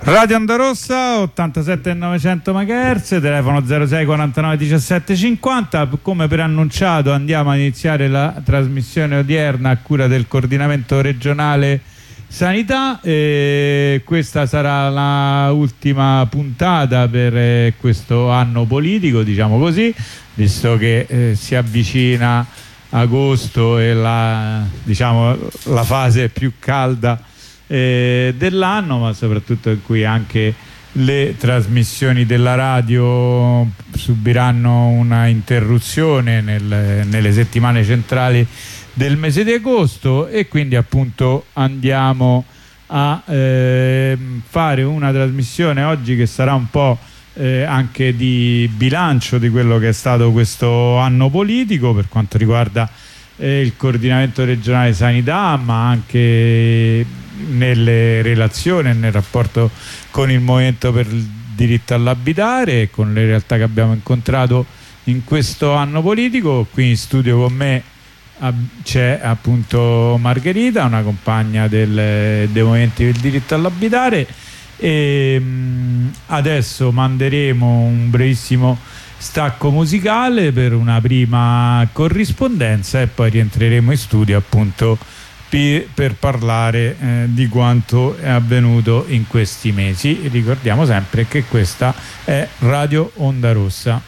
Radio Onda Rossa 87.900 MHz, telefono 06 49 17 50. Come preannunciato andiamo a iniziare la trasmissione odierna a cura del coordinamento regionale sanità. Questa sarà la ultima puntata per questo anno politico, diciamo così, visto che si avvicina agosto e la fase più calda dell'anno, ma soprattutto in cui anche le trasmissioni della radio subiranno una interruzione nelle settimane centrali del mese di agosto, e quindi appunto andiamo a fare una trasmissione oggi che sarà un po' anche di bilancio di quello che è stato questo anno politico per quanto riguarda il coordinamento regionale sanità, ma anche nelle relazioni e nel rapporto con il Movimento per il diritto all'abitare e con le realtà che abbiamo incontrato in questo anno politico. Qui in studio con me c'è appunto Margherita, una compagna dei Movimenti per il diritto all'abitare, e adesso manderemo un brevissimo stacco musicale per una prima corrispondenza e poi rientreremo in studio appunto per parlare di quanto è avvenuto in questi mesi. Ricordiamo sempre che questa è Radio Onda Rossa.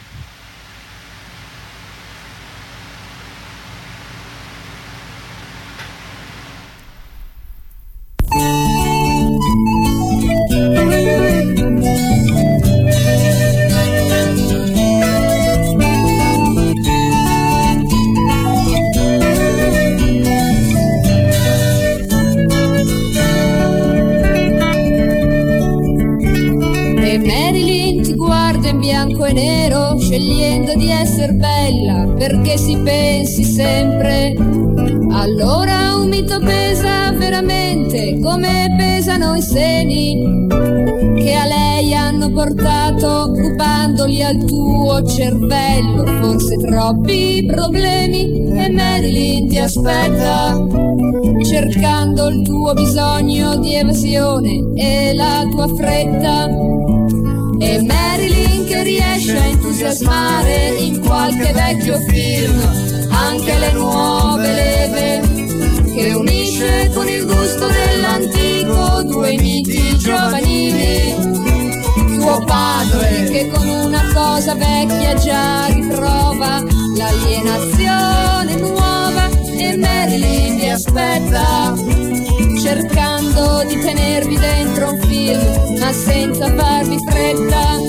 Scegliendo di essere bella perché si pensi sempre, allora un mito pesa veramente come pesano i seni che a lei hanno portato occupandoli al tuo cervello forse troppi problemi, e Marilyn ti aspetta cercando il tuo bisogno di evasione e la tua fretta. E Marilyn che riesce a entusiasmare in qualche vecchio film anche le nuove leve, che unisce con il gusto dell'antico due miti giovanili. Tuo padre che con una cosa vecchia già riprova l'alienazione nuova, e Marilyn vi aspetta cercando di tenervi dentro un film ma senza farvi fretta.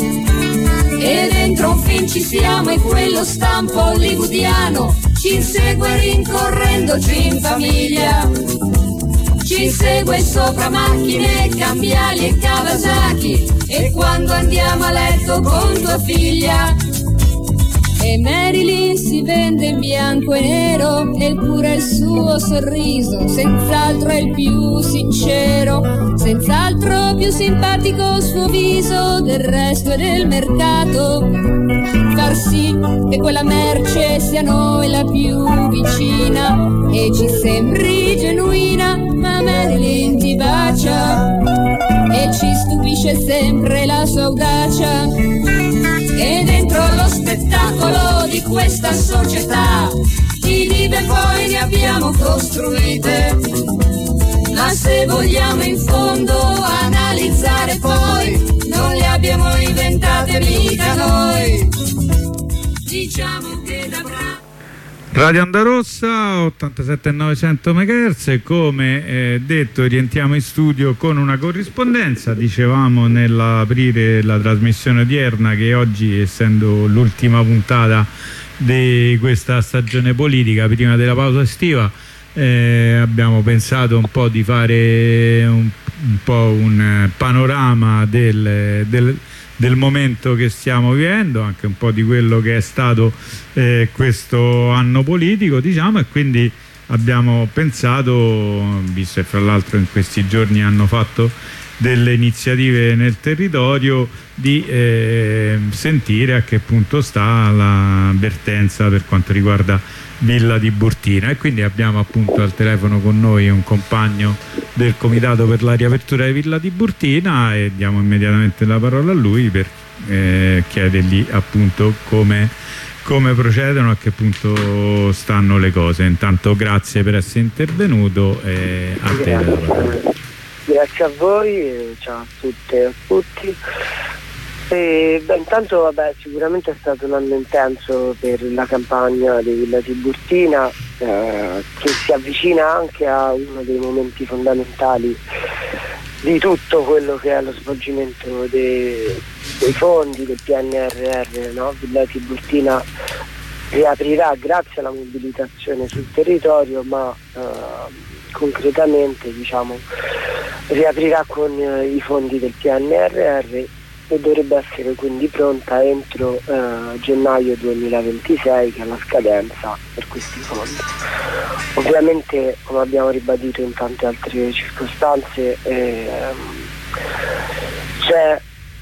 E dentro un film ci siamo e quello stampo hollywoodiano ci insegue rincorrendoci in famiglia, ci insegue sopra macchine, cambiali e Kawasaki, e quando andiamo a letto con tua figlia. E Marilyn si vende in bianco e nero, eppure il suo sorriso senz'altro è il più sincero, senz'altro più simpatico il suo viso del resto e del mercato. Far sì che quella merce sia a noi la più vicina e ci sembri genuina, ma Marilyn ti bacia e ci stupisce sempre la sua audacia. E dentro lo spettacolo di questa società di dive poi ne abbiamo costruite, ma se vogliamo in fondo analizzare poi non le abbiamo inventate mica noi. Diciamo che da Radio Onda Rossa 87.900 MHz, come detto rientriamo in studio con una corrispondenza. Dicevamo nell'aprire la trasmissione odierna che oggi, essendo l'ultima puntata di questa stagione politica prima della pausa estiva, abbiamo pensato un po' di fare un panorama del momento che stiamo vivendo, anche un po' di quello che è stato questo anno politico, diciamo, e quindi abbiamo pensato, visto che fra l'altro in questi giorni hanno fatto delle iniziative nel territorio, di sentire a che punto sta la vertenza per quanto riguarda Villa Tiburtina, e quindi abbiamo appunto al telefono con noi un compagno del Comitato per la riapertura di Villa Tiburtina, e diamo immediatamente la parola a lui per chiedergli appunto come procedono, a che punto stanno le cose. Intanto grazie per essere intervenuto, e a te la parola. Grazie a voi, ciao a tutte e a tutti. Intanto vabbè, sicuramente è stato un anno intenso per la campagna di Villa Tiburtina, che si avvicina anche a uno dei momenti fondamentali di tutto quello che è lo svolgimento dei fondi del PNRR, no? Villa Tiburtina riaprirà grazie alla mobilitazione sul territorio, ma concretamente riaprirà con i fondi del PNRR, e dovrebbe essere quindi pronta entro gennaio 2026, che è la scadenza per questi fondi. Ovviamente, come abbiamo ribadito in tante altre circostanze, c'è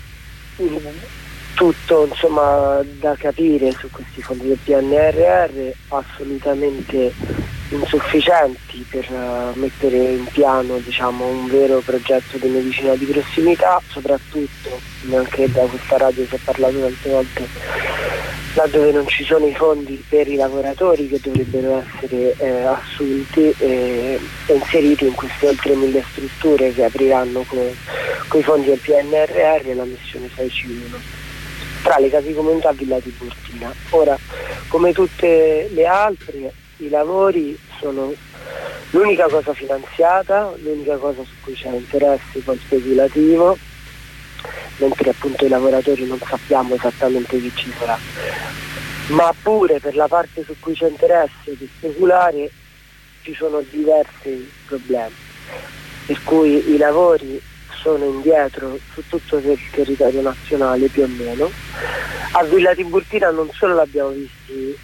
tutto da capire su questi fondi del PNRR, assolutamente insufficienti per mettere in piano un vero progetto di medicina di prossimità, soprattutto anche da questa radio si è parlato tante volte, laddove non ci sono i fondi per i lavoratori che dovrebbero essere assunti e inseriti in queste oltre 1000 strutture che apriranno con i fondi del PNRR la missione 6C1 tra le case comunità Villa Tiburtina. Ora, come tutte le altre, i lavori sono l'unica cosa finanziata, l'unica cosa su cui c'è interesse poi speculativo, mentre appunto i lavoratori non sappiamo esattamente chi ci sarà. Ma pure per la parte su cui c'è interesse di speculare ci sono diversi problemi, per cui i lavori sono indietro su tutto il territorio nazionale più o meno. A Villa Tiburtina non solo l'abbiamo visti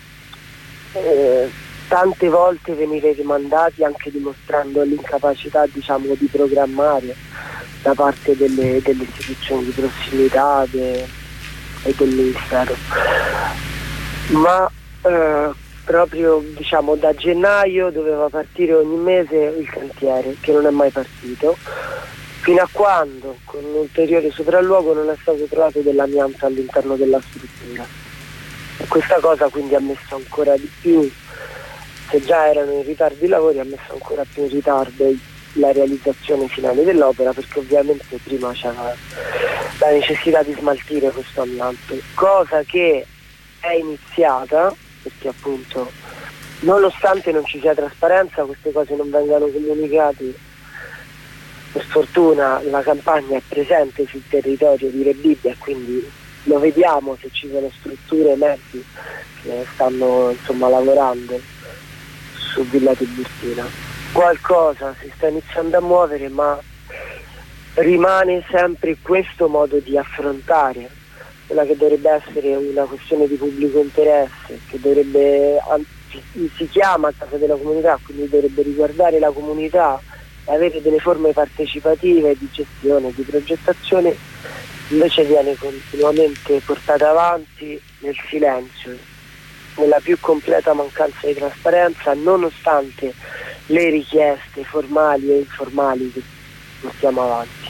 tante volte venire rimandati, anche dimostrando l'incapacità di programmare da parte delle istituzioni di prossimità e del Ministero, ma proprio da gennaio doveva partire ogni mese il cantiere, che non è mai partito, fino a quando con un ulteriore sopralluogo non è stato trovato dell'amianto all'interno della struttura. E questa cosa quindi ha messo ancora di più, se già erano in ritardo i lavori, ha messo ancora più in ritardo la realizzazione finale dell'opera, perché ovviamente prima c'era la necessità di smaltire questo amianto, cosa che è iniziata, perché appunto nonostante non ci sia trasparenza queste cose non vengano comunicate. Per fortuna la campagna è presente sul territorio di Rebibbia, quindi lo vediamo se ci sono strutture e mezzi che stanno lavorando su Villa Tiburtina. Qualcosa si sta iniziando a muovere, ma rimane sempre questo modo di affrontare quella che dovrebbe essere una questione di pubblico interesse, che si chiama Casa della Comunità, quindi dovrebbe riguardare la comunità, avere delle forme partecipative di gestione, di progettazione, invece viene continuamente portata avanti nel silenzio, nella più completa mancanza di trasparenza, nonostante le richieste formali e informali che portiamo avanti.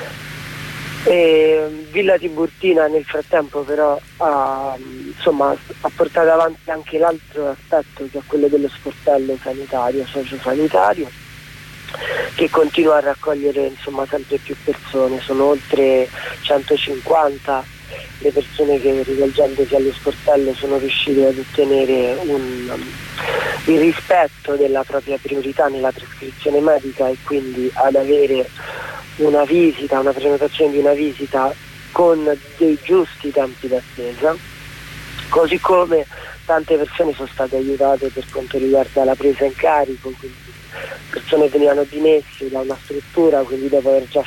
E Villa Tiburtina nel frattempo però ha portato avanti anche l'altro aspetto, che è quello dello sportello sanitario, sociosanitario, che continua a raccogliere sempre più persone. Sono oltre 150 le persone che, rivolgendosi allo sportello, sono riuscite ad ottenere il rispetto della propria priorità nella prescrizione medica, e quindi ad avere una prenotazione di una visita con dei giusti tempi d'attesa, così come tante persone sono state aiutate per quanto riguarda la presa in carico, quindi persone venivano dimesse da una struttura, quindi dopo aver già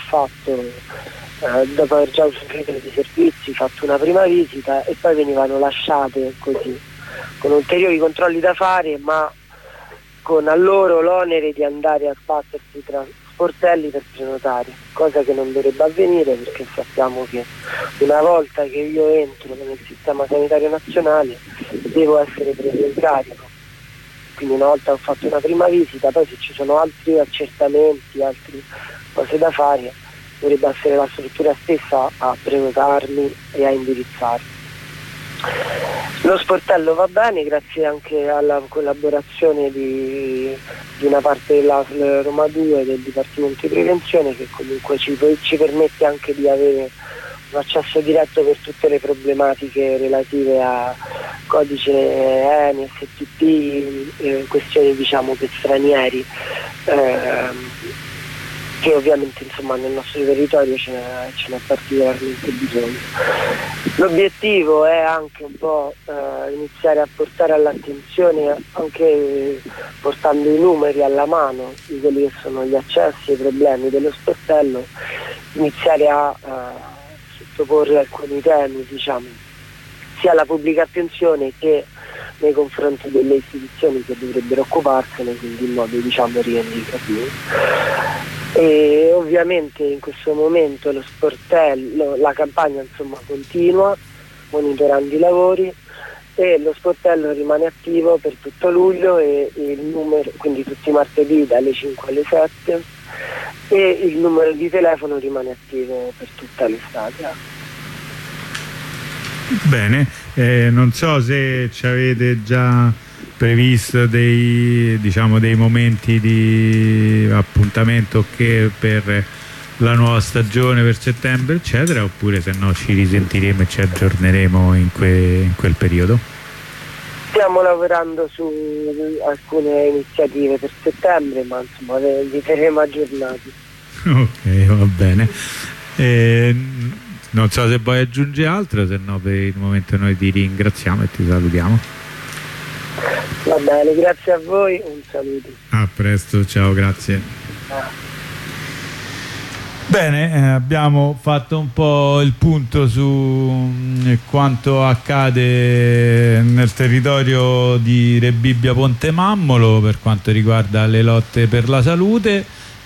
usufruito dei servizi, fatto una prima visita, e poi venivano lasciate così, con ulteriori controlli da fare, ma con a loro l'onere di andare a sbattersi tra sportelli per prenotare, cosa che non dovrebbe avvenire, perché sappiamo che una volta che io entro nel sistema sanitario nazionale devo essere preso in carico quindi una volta ho fatto una prima visita, poi se ci sono altri accertamenti, altre cose da fare, dovrebbe essere la struttura stessa a prenotarmi e a indirizzarmi. Lo sportello va bene grazie anche alla collaborazione di una parte della Roma 2 del Dipartimento di Prevenzione, che comunque ci permette anche di avere un accesso diretto per tutte le problematiche relative a codice ENI, STP, questioni diciamo per stranieri, che ovviamente insomma nel nostro territorio ce n'è particolarmente bisogno. L'obiettivo è anche un po' iniziare a portare all'attenzione, anche portando i numeri alla mano di quelli che sono gli accessi e i problemi dello sportello, iniziare a sottoporre alcuni temi, diciamo, sia alla pubblica attenzione che nei confronti delle istituzioni che dovrebbero occuparsene, quindi in modo diciamo rivendicativo. E ovviamente in questo momento lo sportello, la campagna insomma continua monitorando i lavori, e lo sportello rimane attivo per tutto luglio, e il numero, quindi tutti i martedì dalle 5 alle 7, e il numero di telefono rimane attivo per tutta l'estate. Bene, non so se ci avete già previsto dei momenti di appuntamento che per la nuova stagione, per settembre eccetera, oppure se no ci risentiremo e ci aggiorneremo in quel periodo? Stiamo lavorando su alcune iniziative per settembre, ma insomma vi terremo aggiornati. Ok, va bene. Non so se vuoi aggiungere altro, se no per il momento noi ti ringraziamo e ti salutiamo. Va bene, grazie a voi, un saluto. A presto, ciao, grazie. Bene, abbiamo fatto un po' il punto su quanto accade nel territorio di Rebibbia Ponte Mammolo per quanto riguarda le lotte per la salute,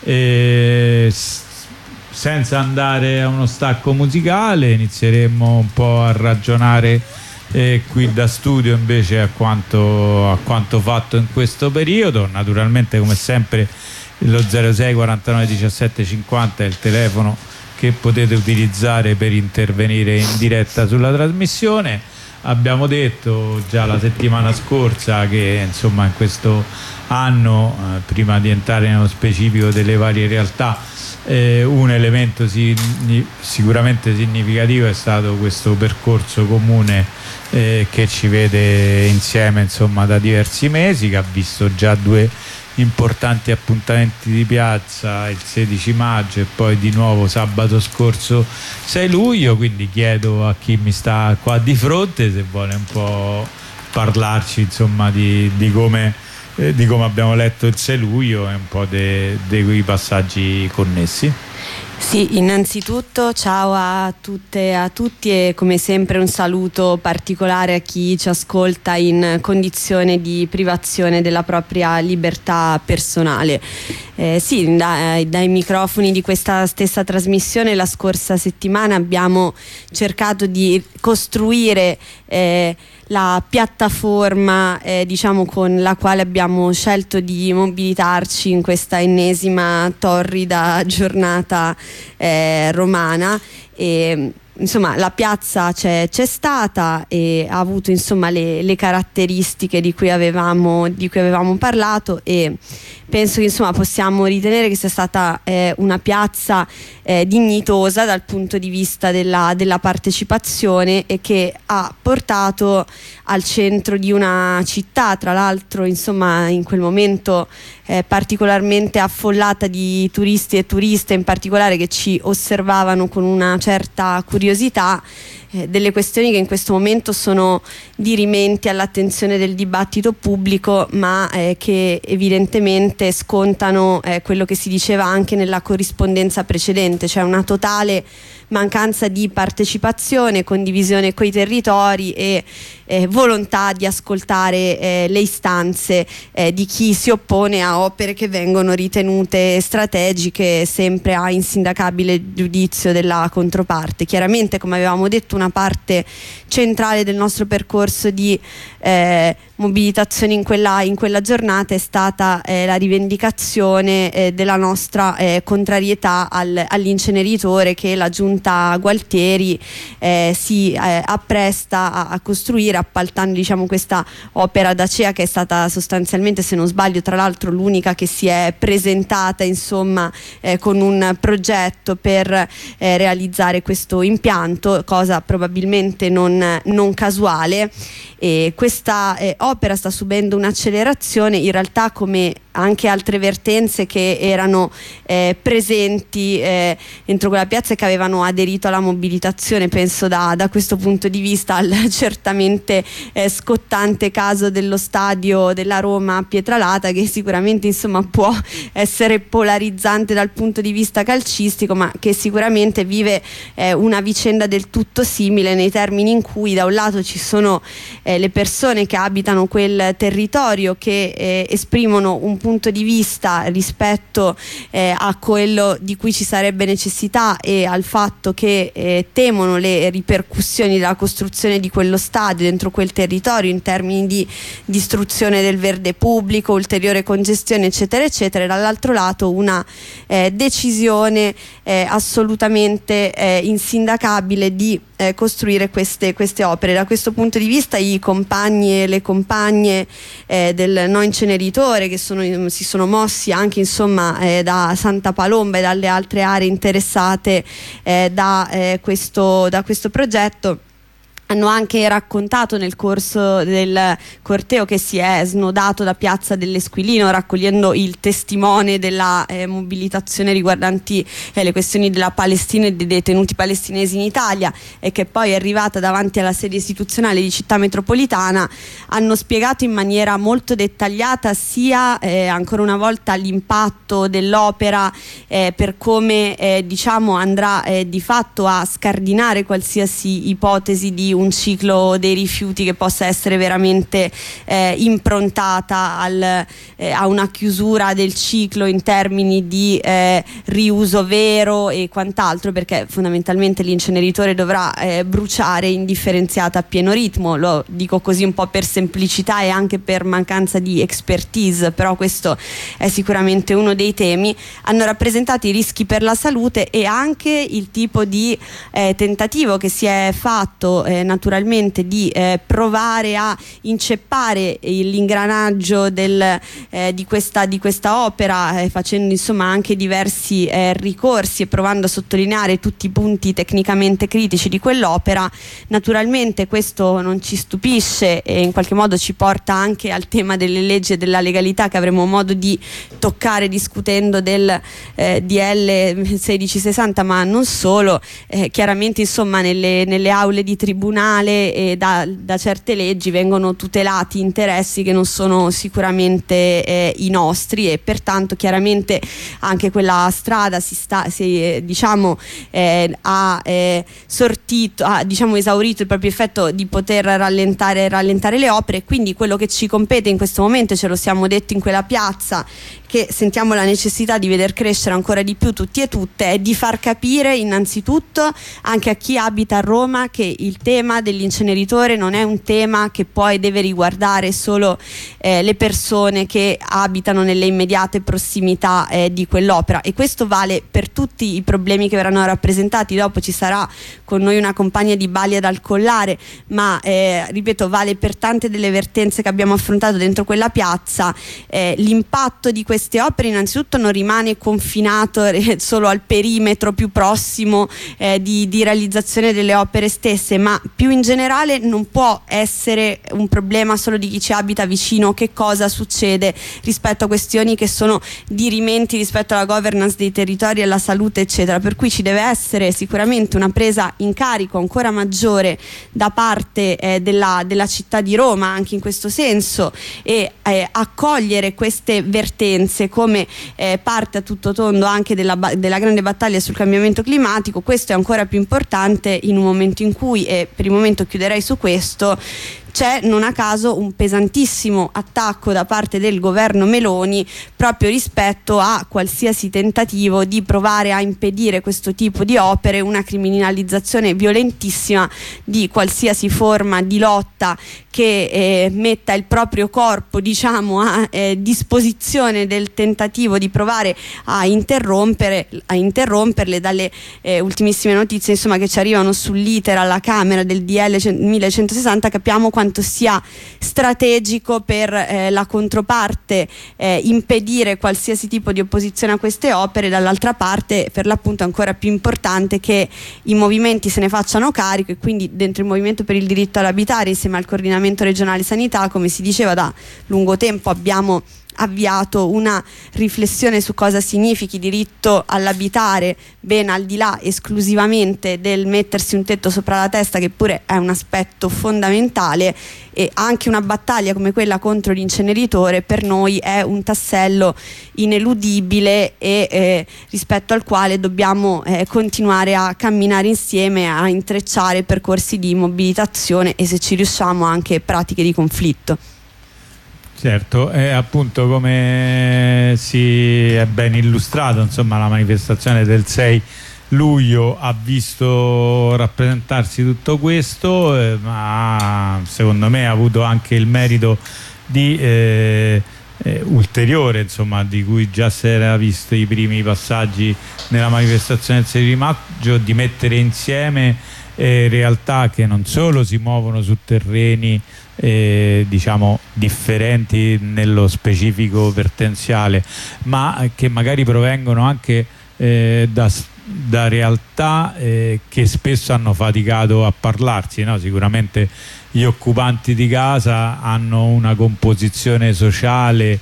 e senza andare a uno stacco musicale inizieremo un po' a ragionare qui da studio invece a quanto fatto in questo periodo. Naturalmente, come sempre, lo 06 49 17 50 è il telefono che potete utilizzare per intervenire in diretta sulla trasmissione. Abbiamo detto già la settimana scorsa che insomma in questo anno, prima di entrare nello specifico delle varie realtà, un elemento sicuramente significativo è stato questo percorso comune che ci vede insieme insomma da diversi mesi, che ha visto già due importanti appuntamenti di piazza, il 16 maggio e poi di nuovo sabato scorso 6 luglio. Quindi chiedo a chi mi sta qua di fronte se vuole un po' parlarci insomma di come abbiamo letto il 6 luglio e un po' dei quei passaggi connessi. Sì, innanzitutto ciao a tutte e a tutti, e come sempre un saluto particolare a chi ci ascolta in condizione di privazione della propria libertà personale. Sì, dai microfoni di questa stessa trasmissione la scorsa settimana abbiamo cercato di costruire la piattaforma diciamo con la quale abbiamo scelto di mobilitarci in questa ennesima torrida giornata romana. E insomma la piazza c'è stata e ha avuto insomma le caratteristiche di cui avevamo parlato, e penso che insomma possiamo ritenere che sia stata una piazza dignitosa dal punto di vista della partecipazione, e che ha portato al centro di una città, tra l'altro insomma in quel momento particolarmente affollata di turisti e turiste in particolare, che ci osservavano con una certa curiosità, delle questioni che in questo momento sono dirimenti all'attenzione del dibattito pubblico, ma che evidentemente scontano quello che si diceva anche nella corrispondenza precedente, cioè una totale mancanza di partecipazione, condivisione coi territori e volontà di ascoltare le istanze di chi si oppone a opere che vengono ritenute strategiche, sempre a insindacabile giudizio della controparte. Chiaramente, come avevamo detto, una parte centrale del nostro percorso di mobilitazioni in quella giornata è stata la rivendicazione della nostra contrarietà all'inceneritore che la giunta Gualtieri si appresta a costruire, appaltando, diciamo, questa opera d'Acea, che è stata sostanzialmente, se non sbaglio, tra l'altro l'unica che si è presentata, insomma, con un progetto per realizzare questo impianto, cosa probabilmente non casuale. E questa opera sta subendo un'accelerazione, in realtà, come anche altre vertenze che erano presenti dentro quella piazza e che avevano aderito alla mobilitazione. Penso da questo punto di vista al certamente scottante caso dello stadio della Roma Pietralata, che sicuramente, insomma, può essere polarizzante dal punto di vista calcistico, ma che sicuramente vive una vicenda del tutto simile, nei termini in cui da un lato ci sono le persone che abitano quel territorio, che esprimono un punto di vista rispetto a quello di cui ci sarebbe necessità e al fatto che temono le ripercussioni della costruzione di quello stadio dentro quel territorio in termini di distruzione del verde pubblico, ulteriore congestione, eccetera eccetera, e dall'altro lato una decisione assolutamente insindacabile di costruire queste opere. Da questo punto di vista i compagni e le compagne del No Inceneritore, che si sono mossi anche, insomma, da Santa Palomba e dalle altre aree interessate da questo progetto, hanno anche raccontato nel corso del corteo che si è snodato da Piazza dell'Esquilino, raccogliendo il testimone della mobilitazione riguardanti le questioni della Palestina e dei detenuti palestinesi in Italia, e che poi è arrivata davanti alla sede istituzionale di Città Metropolitana. Hanno spiegato in maniera molto dettagliata sia ancora una volta l'impatto dell'opera per come diciamo andrà di fatto a scardinare qualsiasi ipotesi di un ciclo dei rifiuti che possa essere veramente improntata a una chiusura del ciclo in termini di riuso vero e quant'altro, perché fondamentalmente l'inceneritore dovrà bruciare indifferenziata a pieno ritmo. Lo dico così un po' per semplicità e anche per mancanza di expertise, però questo è sicuramente uno dei temi. Hanno rappresentato i rischi per la salute e anche il tipo di tentativo che si è fatto naturalmente di provare a inceppare l'ingranaggio di questa opera, facendo, insomma, anche diversi ricorsi e provando a sottolineare tutti i punti tecnicamente critici di quell'opera. Naturalmente questo non ci stupisce e in qualche modo ci porta anche al tema delle leggi e della legalità, che avremo modo di toccare discutendo del DL 1660, ma non solo. Chiaramente, insomma, nelle aule di tribunale e da certe leggi vengono tutelati interessi che non sono sicuramente i nostri, e pertanto chiaramente anche quella strada ha esaurito il proprio effetto di poter rallentare le opere. Quindi quello che ci compete in questo momento, ce lo siamo detto in quella piazza, che sentiamo la necessità di veder crescere ancora di più tutti e tutte, è di far capire innanzitutto anche a chi abita a Roma che il tema dell'inceneritore non è un tema che poi deve riguardare solo le persone che abitano nelle immediate prossimità di quell'opera, e questo vale per tutti i problemi che verranno rappresentati. Dopo ci sarà con noi una compagna di Balia dal Collare, ma ripeto, vale per tante delle vertenze che abbiamo affrontato dentro quella piazza. L'impatto di queste opere innanzitutto non rimane confinato solo al perimetro più prossimo di realizzazione delle opere stesse, ma più in generale non può essere un problema solo di chi ci abita vicino. Che cosa succede rispetto a questioni che sono dirimenti rispetto alla governance dei territori e alla salute, eccetera, per cui ci deve essere sicuramente una presa in carico ancora maggiore da parte della città di Roma anche in questo senso, e accogliere queste vertenze come parte a tutto tondo anche della grande battaglia sul cambiamento climatico. Questo è ancora più importante in un momento in cui, e per il momento chiuderei su questo, c'è non a caso un pesantissimo attacco da parte del governo Meloni proprio rispetto a qualsiasi tentativo di provare a impedire questo tipo di opere, una criminalizzazione violentissima di qualsiasi forma di lotta che metta il proprio corpo, diciamo, a disposizione del tentativo di provare a interromperle. Dalle ultimissime notizie, insomma, che ci arrivano sull'iter alla Camera del DL 1160, capiamo quanto sia strategico per la controparte impedire qualsiasi tipo di opposizione a queste opere. Dall'altra parte, per l'appunto, è ancora più importante che i movimenti se ne facciano carico, e quindi dentro il Movimento per il Diritto all'Abitare, insieme al Coordinamento Regionale Sanità, come si diceva, da lungo tempo abbiamo avviato una riflessione su cosa significhi diritto all'abitare, ben al di là esclusivamente del mettersi un tetto sopra la testa, che pure è un aspetto fondamentale. E anche una battaglia come quella contro l'inceneritore per noi è un tassello ineludibile e rispetto al quale dobbiamo continuare a camminare insieme, a intrecciare percorsi di mobilitazione e, se ci riusciamo, anche pratiche di conflitto. Certo, appunto, come si è ben illustrato, insomma, la manifestazione del 6 luglio ha visto rappresentarsi tutto questo, ma secondo me ha avuto anche il merito di ulteriore, insomma, di cui già si era visto i primi passaggi nella manifestazione del 6 maggio, di mettere insieme realtà che non solo si muovono su terreni diciamo differenti nello specifico vertenziale, ma che magari provengono anche da realtà che spesso hanno faticato a parlarsi, no? Sicuramente gli occupanti di casa hanno una composizione sociale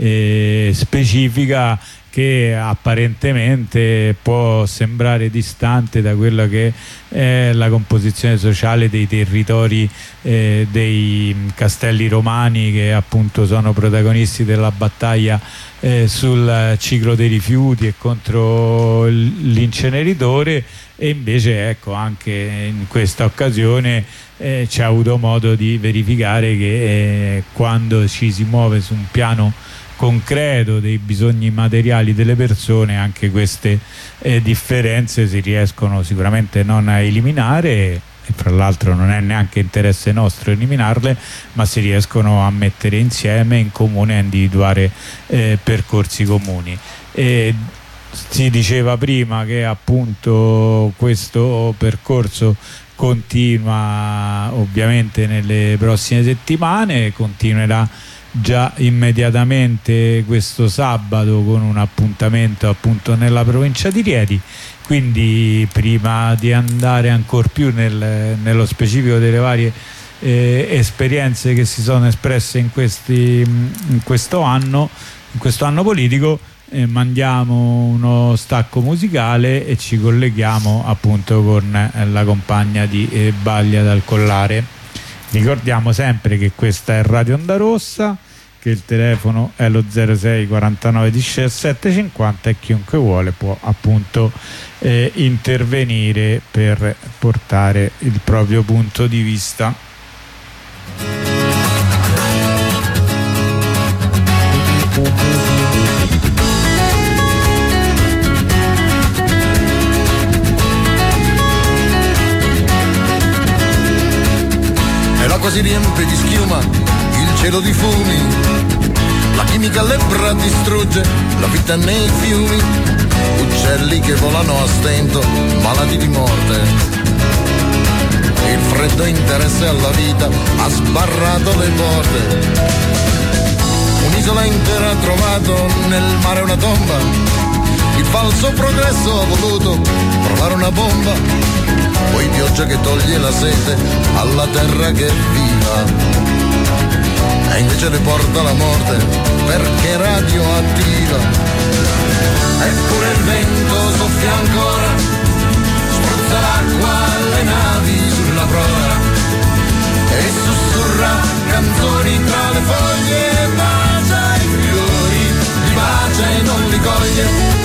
specifica che apparentemente può sembrare distante da quella che è la composizione sociale dei territori dei castelli romani, che appunto sono protagonisti della battaglia sul ciclo dei rifiuti e contro l'inceneritore. E invece, ecco, anche in questa occasione c'è avuto modo di verificare che quando ci si muove su un piano concreto dei bisogni materiali delle persone, anche queste differenze si riescono sicuramente non a eliminare, e fra l'altro non è neanche interesse nostro eliminarle, ma si riescono a mettere insieme in comune, a individuare percorsi comuni. Si diceva prima che appunto questo percorso continua ovviamente nelle prossime settimane, continuerà già immediatamente questo sabato con un appuntamento appunto nella provincia di Rieti. Quindi, prima di andare ancor più nello specifico delle varie esperienze che si sono espresse in questo anno politico, mandiamo uno stacco musicale e ci colleghiamo appunto con la compagna di Baglia dal Collare. Ricordiamo sempre che questa è Radio Onda Rossa, che il telefono è lo 06 49 17 50 e chiunque vuole può appunto intervenire per portare il proprio punto di vista. L'acqua si riempie di schiuma, il cielo di fumi, la chimica lebbra distrugge la vita nei fiumi, uccelli che volano a stento, malati di morte. Il freddo interesse alla vita ha sbarrato le porte. Un'isola intera ha trovato nel mare una tomba, il falso progresso ha voluto provare una bomba. Poi pioggia che toglie la sete alla terra che è viva, e invece le porta la morte perché è radioattiva. Eppure il vento soffia ancora, spruzza l'acqua alle navi sulla prora e sussurra canzoni tra le foglie, bacia i fiori, li bacia e non li coglie.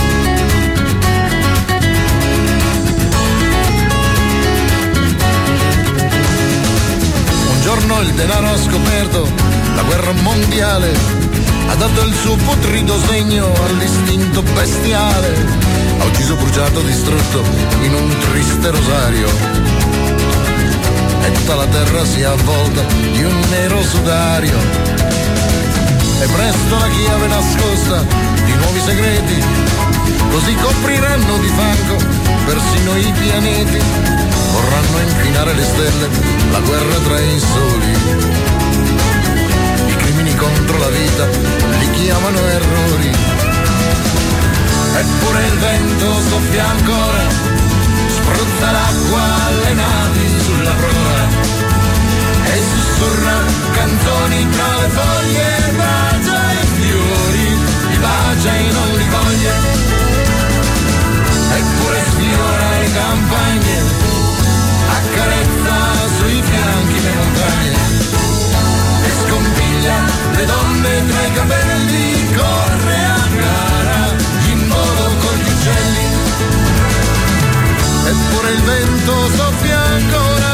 Un giorno il denaro ha scoperto la guerra mondiale, ha dato il suo putrido segno all'istinto bestiale, ha ucciso, bruciato, distrutto in un triste rosario. e tutta la terra si avvolta di un nero sudario. E presto la chiave nascosta di nuovi segreti, così copriranno di fango persino i pianeti, vorranno inquinare le stelle, la guerra tra i soli. I crimini contro la vita li chiamano errori. Eppure il vento soffia ancora, spruzza l'acqua alle navi sulla prora e sussurra canzoni tra le foglie, bacia i fiori, li bacia e non li coglie. Eppure sfiora le campagne, accarezza sui fianchi le montagne e scompiglia le donne tra i capelli, corre a gara in volo con gli uccelli. Eppure il vento soffia ancora.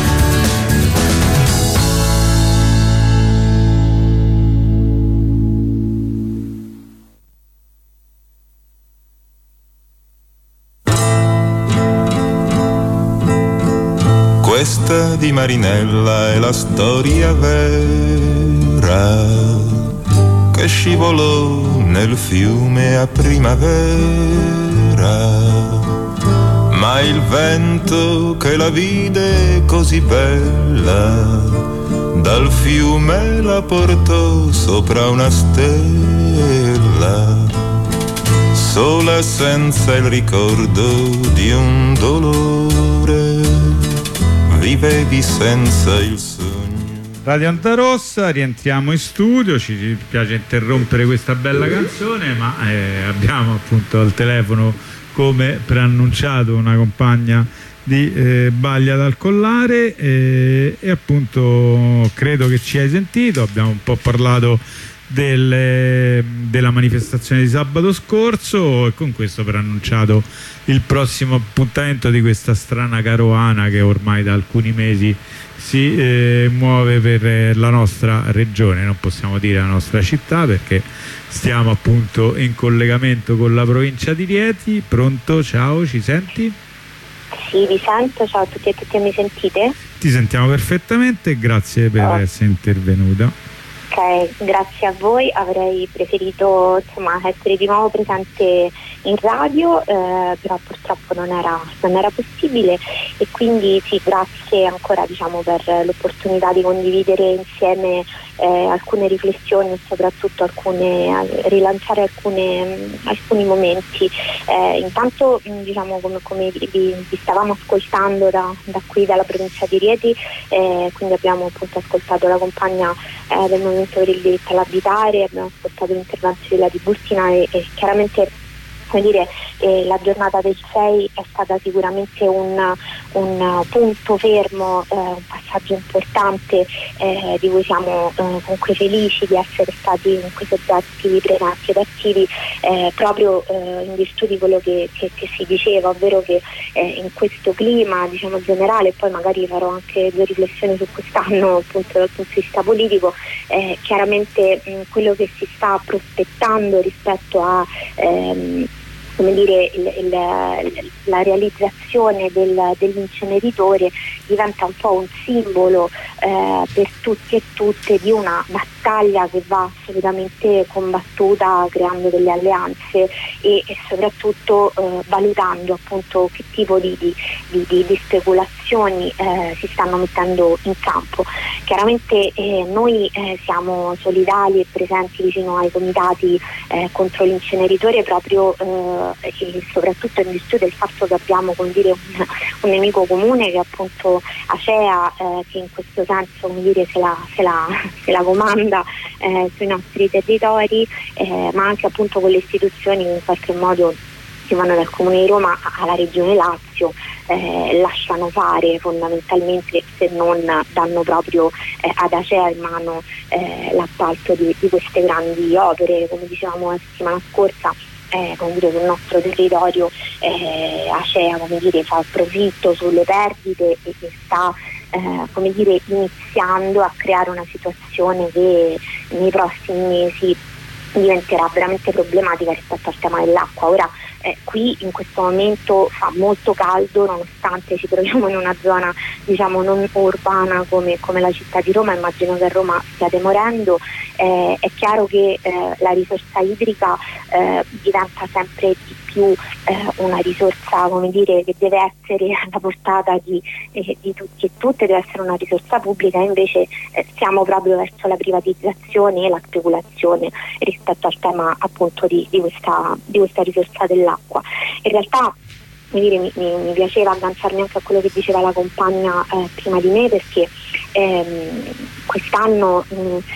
Questa di Marinella è la storia vera che scivolò nel fiume a primavera, ma il vento che la vide così bella dal fiume la portò sopra una stella, sola senza il ricordo di un dolore, vivevi senza il sogno. Radio Onda Rossa, rientriamo in studio, ci piace interrompere questa bella canzone, ma abbiamo appunto al telefono, come preannunciato, una compagna di Baglia dal Collare e appunto credo che ci hai sentito, abbiamo un po' parlato della manifestazione di sabato scorso e con questo preannunciato il prossimo appuntamento di questa strana carovana che ormai da alcuni mesi si muove per la nostra regione, non possiamo dire la nostra città perché stiamo appunto in collegamento con la provincia di Rieti. Pronto? Ciao, ci senti? Sì, vi sento, ciao a tutti e tutte, mi sentite? Ti sentiamo perfettamente, grazie per essere intervenuta. Ok, grazie a voi, avrei preferito insomma essere di nuovo presente in radio, però purtroppo non era possibile e quindi sì, grazie ancora diciamo per l'opportunità di condividere insieme alcune riflessioni e soprattutto rilanciare alcuni momenti. Intanto diciamo come vi stavamo ascoltando da qui dalla provincia di Rieti, quindi abbiamo appunto ascoltato la compagna del Movimento per il diritto all'abitare, abbiamo ascoltato l'intervento della Tiburtina e chiaramente la giornata del 6 è stata sicuramente un punto fermo, un passaggio importante di cui siamo comunque felici di essere stati in quei soggetti presenti ed attivi proprio in virtù di quello che si diceva, ovvero che in questo clima diciamo generale, poi magari farò anche due riflessioni su quest'anno appunto dal punto di vista politico, chiaramente quello che si sta prospettando rispetto a la realizzazione dell'inceneritore diventa un po' un simbolo per tutti e tutte di una battaglia che va assolutamente combattuta creando delle alleanze e soprattutto valutando appunto che tipo di speculazioni si stanno mettendo in campo. Chiaramente noi siamo solidali e presenti vicino ai comitati contro l'inceneritore proprio e soprattutto in virtù del fatto che abbiamo un nemico comune che è appunto Acea, che in questo senso se la comanda sui nostri territori, ma anche appunto con le istituzioni che in qualche modo che vanno dal Comune di Roma alla Regione Lazio lasciano fare fondamentalmente, se non danno proprio ad Acea in mano l'appalto di queste grandi opere. Come dicevamo la settimana scorsa, sul nostro territorio Acea fa profitto sulle perdite e che sta iniziando a creare una situazione che nei prossimi mesi diventerà veramente problematica rispetto al tema dell'acqua. Ora qui in questo momento fa molto caldo, nonostante ci troviamo in una zona diciamo non urbana come la città di Roma. Immagino che a Roma stiate morendo. È chiaro che la risorsa idrica diventa sempre di più una risorsa, come dire, che deve essere alla portata di tutti e tutte, deve essere una risorsa pubblica. Invece siamo proprio verso la privatizzazione e la speculazione rispetto al tema appunto di questa risorsa dell'acqua. In realtà mi piaceva agganciarmi anche a quello che diceva la compagna prima di me, perché quest'anno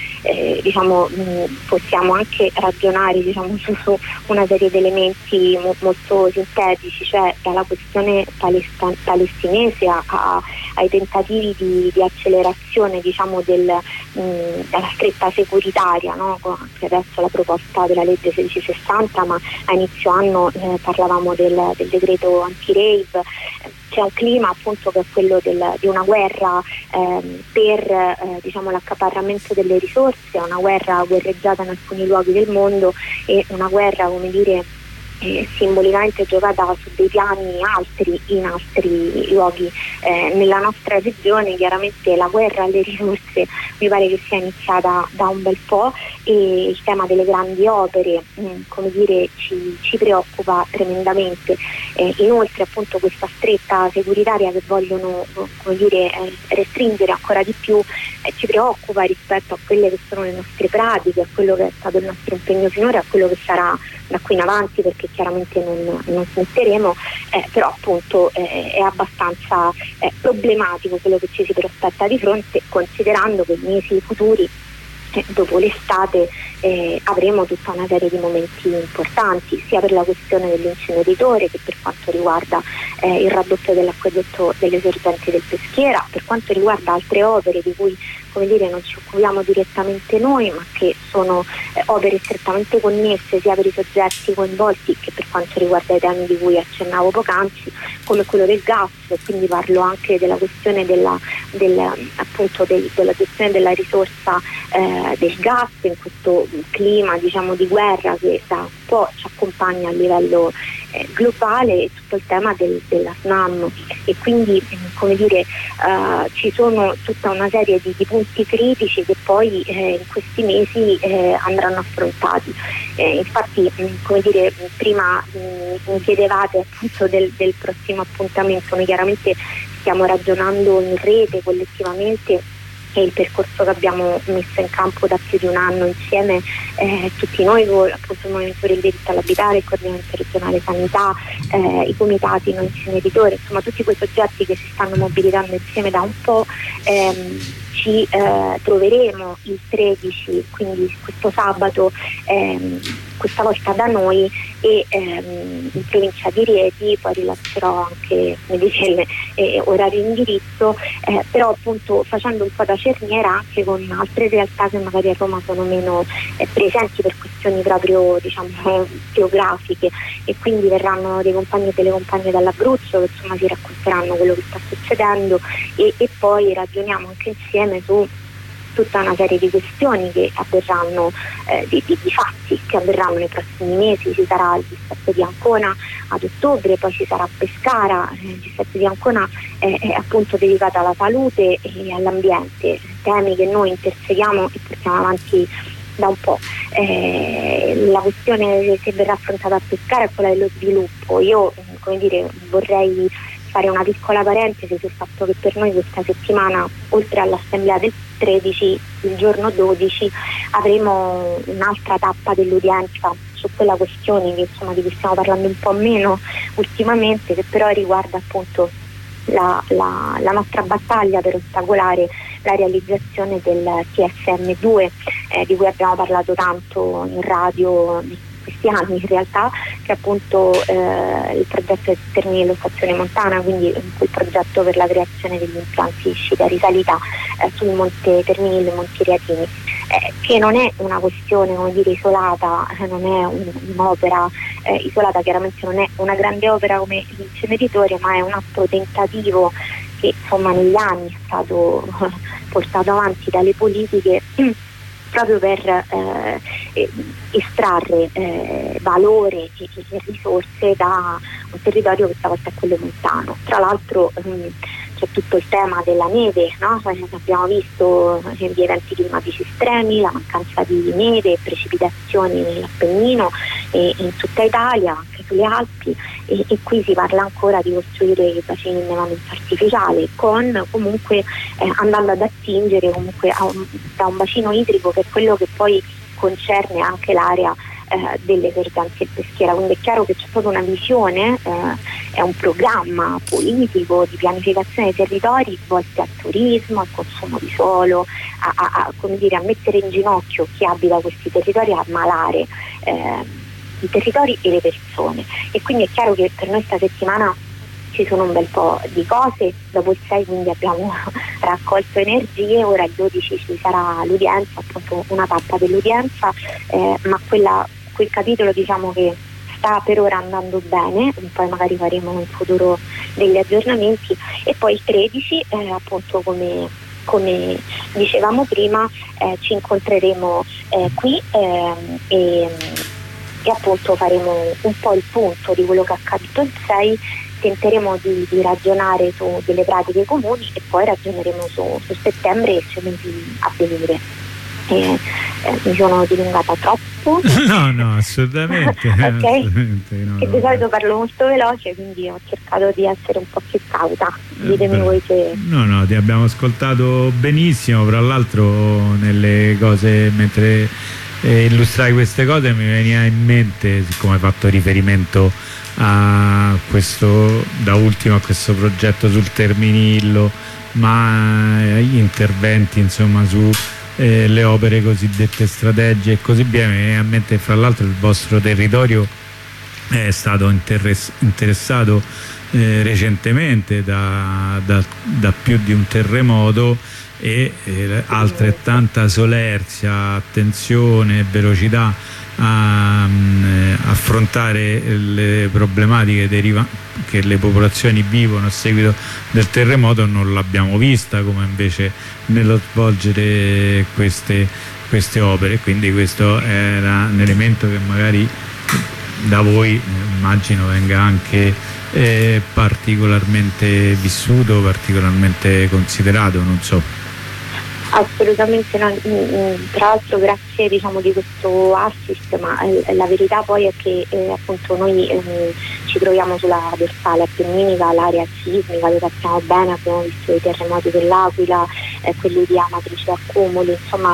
possiamo anche ragionare su una serie di elementi molto sintetici, cioè dalla questione palestinese ai tentativi di accelerazione della stretta securitaria, no? Anche adesso la proposta della legge 1660, ma a inizio anno parlavamo del decreto anti-rave. C'è un clima appunto che è quello di una guerra per l'accaparramento delle risorse, una guerra guerreggiata in alcuni luoghi del mondo e una guerra, come dire, simbolicamente giocata su dei piani altri in altri luoghi. Nella nostra regione chiaramente la guerra alle risorse mi pare che sia iniziata da un bel po', e il tema delle grandi opere ci preoccupa tremendamente. Inoltre appunto questa stretta securitaria che vogliono restringere ancora di più ci preoccupa rispetto a quelle che sono le nostre pratiche, a quello che è stato il nostro impegno finora, a quello che sarà da qui in avanti, perché chiaramente non smetteremo, però appunto è abbastanza problematico quello che ci si prospetta di fronte, considerando che nei mesi futuri, dopo l'estate, avremo tutta una serie di momenti importanti, sia per la questione dell'inceneritore che per quanto riguarda il raddoppio dell'acquedotto delle sorgenti del Peschiera, per quanto riguarda altre opere di cui non ci occupiamo direttamente noi, ma che sono opere strettamente connesse sia per i soggetti coinvolti che per quanto riguarda i temi di cui accennavo poc'anzi, come quello del gas. Quindi parlo anche della questione della gestione della risorsa del gas in questo clima di guerra che da un po' ci accompagna a livello globale, e tutto il tema della SNAM. E quindi ci sono tutta una serie di punti critici che poi in questi mesi andranno affrontati. Infatti prima mi chiedevate appunto del prossimo appuntamento. Noi chiaramente stiamo ragionando in rete collettivamente, e il percorso che abbiamo messo in campo da più di un anno insieme, tutti noi, appunto il Movimento del Diritto all'Abitare, il Coordinamento Regionale Sanità, i comitati non inceneritori, insomma tutti quei soggetti che si stanno mobilitando insieme da un po'. Ci troveremo il 13, quindi questo sabato, questa volta da noi, e in provincia di Rieti. Poi rilascerò anche orario di indirizzo, però appunto facendo un po' da cerniera anche con altre realtà che magari a Roma sono meno presenti per questioni proprio geografiche, e quindi verranno dei compagni e delle compagne dall'Abruzzo che si racconteranno quello che sta succedendo, e poi ragioniamo anche insieme su tutta una serie di questioni che avverranno, di fatti che avverranno nei prossimi mesi. Ci sarà il distretto di Ancona ad ottobre, poi ci sarà Pescara. Il distretto di Ancona è appunto dedicato alla salute e all'ambiente, temi che noi interseguiamo e portiamo avanti da un po'. La questione che verrà affrontata a Pescara è quella dello sviluppo. Io vorrei fare una piccola parentesi sul fatto che per noi questa settimana, oltre all'assemblea del 13, il giorno 12 avremo un'altra tappa dell'udienza su quella questione di cui stiamo parlando un po' meno ultimamente, che però riguarda appunto la nostra battaglia per ostacolare la realizzazione del TSM2, di cui abbiamo parlato tanto in radio questi anni in realtà, che è appunto il progetto Termini Stazione Montana, quindi quel progetto per la creazione degli impianti sci da risalita sul Monte Termini e Monti Reatini, che non è una questione isolata, non è un'opera isolata, chiaramente non è una grande opera come l'inceneritore, ma è un altro tentativo che negli anni è stato portato avanti dalle politiche proprio per estrarre valore e risorse da un territorio che stavolta è quello montano. Tra l'altro c'è tutto il tema della neve, no? Abbiamo visto gli eventi climatici estremi, la mancanza di neve e precipitazioni nell'Appennino e in tutta Italia, anche sulle Alpi, e qui si parla ancora di costruire i bacini di innevamento artificiale, con comunque andando ad attingere comunque da un bacino idrico che è quello che poi concerne anche l'area delle sorgenti peschiera. Quindi è chiaro che c'è proprio una visione, è un programma politico di pianificazione dei territori volti al turismo, al consumo di suolo, come dire, a mettere in ginocchio chi abita questi territori, a ammalare i territori e le persone. E quindi è chiaro che per noi questa settimana ci sono un bel po' di cose. Dopo il 6 quindi abbiamo raccolto energie, ora il 12 ci sarà l'udienza, appunto una tappa dell'udienza, ma quel capitolo diciamo che sta per ora andando bene, poi magari faremo in futuro degli aggiornamenti, e poi il 13 appunto come dicevamo prima ci incontreremo qui e appunto faremo un po' il punto di quello che è accaduto il 6, tenteremo di ragionare su delle pratiche comuni e poi ragioneremo su settembre e sui mesi a venire. Mi sono dilungata troppo? No, assolutamente. Ok, assolutamente, no, che di solito parlo molto veloce, quindi ho cercato di essere un po' più cauta. Ditemi voi se... No, ti abbiamo ascoltato benissimo, tra l'altro nelle cose, mentre illustravi queste cose mi veniva in mente, siccome hai fatto riferimento a questo, da ultimo a questo progetto sul Terminillo, ma gli interventi insomma su le opere cosiddette strategie e così via, mi viene a mente fra l'altro il vostro territorio è stato interessato recentemente da più di un terremoto e altrettanta solerzia, attenzione e velocità a affrontare le problematiche che le popolazioni vivono a seguito del terremoto non l'abbiamo vista, come invece nello svolgere queste opere. Quindi questo era un elemento che magari da voi immagino venga anche particolarmente vissuto, particolarmente considerato, non so. Assolutamente no. Tra l'altro grazie diciamo di questo assist, ma la verità poi è che appunto noi ci troviamo sulla dorsale appenninica, l'area sismica, lo sappiamo bene, abbiamo visto i terremoti dell'Aquila, quelli di Amatrice, Accumuli, insomma,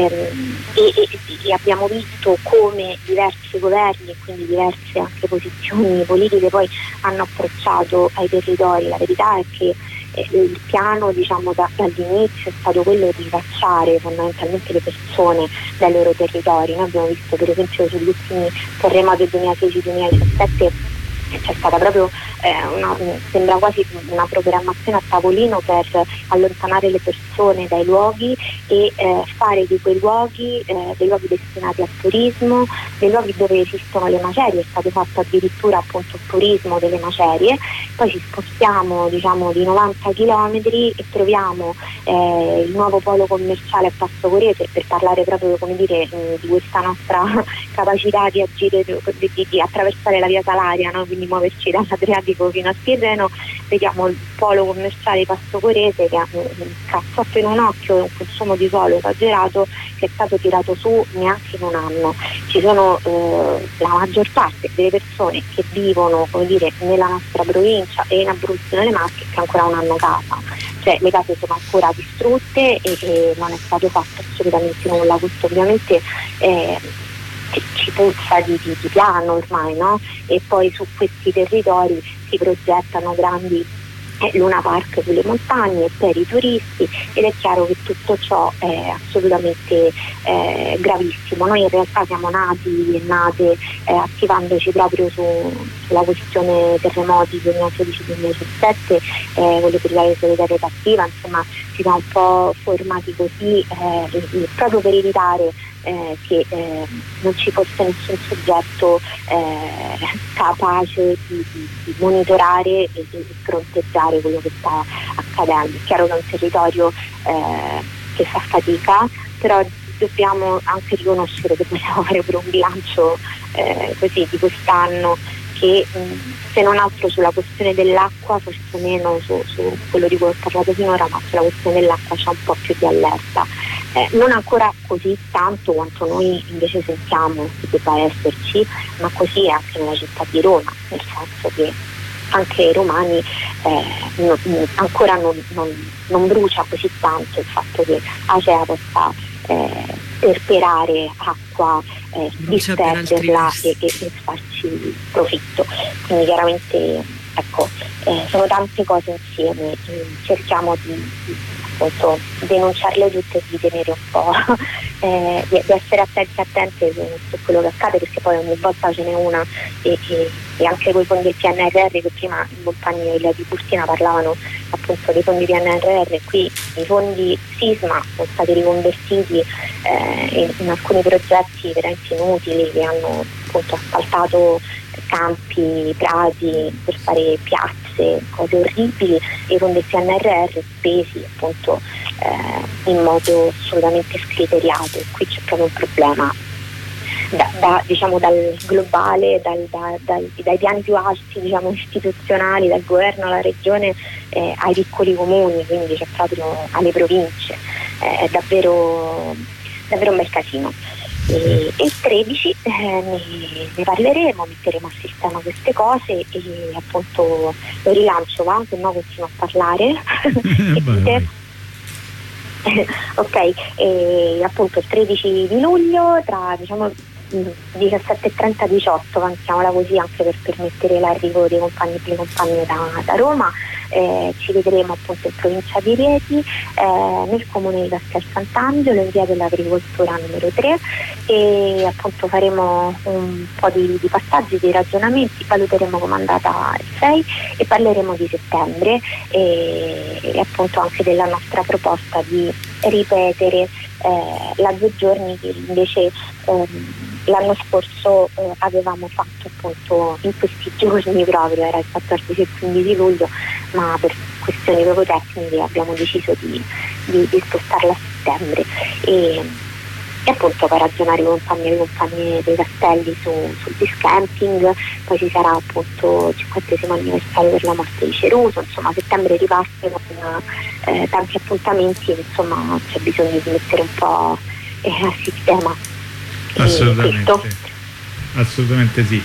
e abbiamo visto come diversi governi e quindi diverse anche posizioni politiche poi hanno approcciato ai territori. La verità è che il piano diciamo dall'inizio è stato quello di cacciare fondamentalmente le persone dai loro territori. Noi abbiamo visto per esempio sugli ultimi terremoti del 2016-2017 c'è stata proprio sembra quasi una programmazione a tavolino per allontanare le persone dai luoghi e fare di quei luoghi dei luoghi destinati al turismo, dei luoghi dove esistono le macerie. È stato fatto addirittura appunto il turismo delle macerie. Poi ci spostiamo diciamo di 90 chilometri e troviamo il nuovo polo commerciale a Passo Corese, per parlare proprio come dire di questa nostra capacità di agire, di attraversare la via Salaria, no? Quindi muoverci dall'Adriatico fino a Tirreno. Vediamo il polo commerciale Passo Corese che ha un cazzotto in un occhio e un consumo di suolo esagerato che è stato tirato su neanche in un anno. Ci sono la maggior parte delle persone che vivono come dire nella nostra provincia e in Abruzzo e nelle Marche che ancora non hanno casa, cioè le case sono ancora distrutte e non è stato fatto assolutamente nulla. Questo ovviamente ci puzza di piano ormai, no? E poi su questi territori si progettano grandi Luna Park sulle montagne per i turisti, ed è chiaro che tutto ciò è assolutamente gravissimo. Noi in realtà siamo nati e nate attivandoci proprio sulla questione terremoti 2016-2017, quello per la solidarietà attiva, insomma si sono un po' formati così proprio per evitare che non ci fosse nessun soggetto capace di monitorare e di fronteggiare quello che sta accadendo. È chiaro che è un territorio che fa fatica, però dobbiamo anche riconoscere che possiamo fare pure un bilancio così di quest'anno, che se non altro sulla questione dell'acqua, forse meno su quello di cui ho parlato finora, ma sulla questione dell'acqua c'è un po' più di allerta, non ancora così tanto quanto noi invece sentiamo che debba esserci, ma così è anche nella città di Roma, nel senso che anche i romani ancora non brucia così tanto il fatto che Acea possa sperperare acqua, disperderla e farci profitto. Quindi chiaramente sono tante cose insieme, cerchiamo di appunto denunciarle tutte e di tenere un po' di essere attenti su quello che accade, perché poi ogni volta ce n'è una e anche con i fondi del PNRR, che prima i compagni di Burtina parlavano appunto dei fondi PNRR, qui i fondi sisma sono stati riconvertiti in alcuni progetti veramente inutili, che hanno appunto asfaltato campi, prati per fare piazze, cose orribili, e i fondi del PNRR spesi appunto in modo assolutamente scriteriato. Qui c'è proprio un problema diciamo dal globale, dai piani più alti, diciamo istituzionali, dal governo alla regione ai piccoli comuni, quindi c'è proprio alle province, è davvero un bel casino. E il 13 ne parleremo, metteremo a sistema queste cose e appunto lo rilancio, va? Se no continuo a parlare. Ok, e appunto il 13 di luglio tra 17:30-18, mettiamola così, anche per permettere l'arrivo dei compagni e delle compagne da Roma. Ci vedremo appunto in provincia di Rieti, nel comune di Castel Sant'Angelo, in via dell'Agricoltura numero 3, e appunto faremo un po' di passaggi, di ragionamenti, valuteremo com'è andata il 6 e parleremo di settembre e appunto anche della nostra proposta di ripetere la 2 giorni che invece l'anno scorso avevamo fatto appunto in questi giorni proprio, era il 14 e 15 luglio, ma per questioni proprio tecniche abbiamo deciso di spostarla a settembre e appunto per ragionare con compagni e compagne dei castelli sul discamping. Poi ci sarà appunto il 50° anniversario per la morte di Ceruso, insomma settembre riparte con tanti appuntamenti, insomma c'è bisogno di mettere un po' a sistema. Assolutamente sì.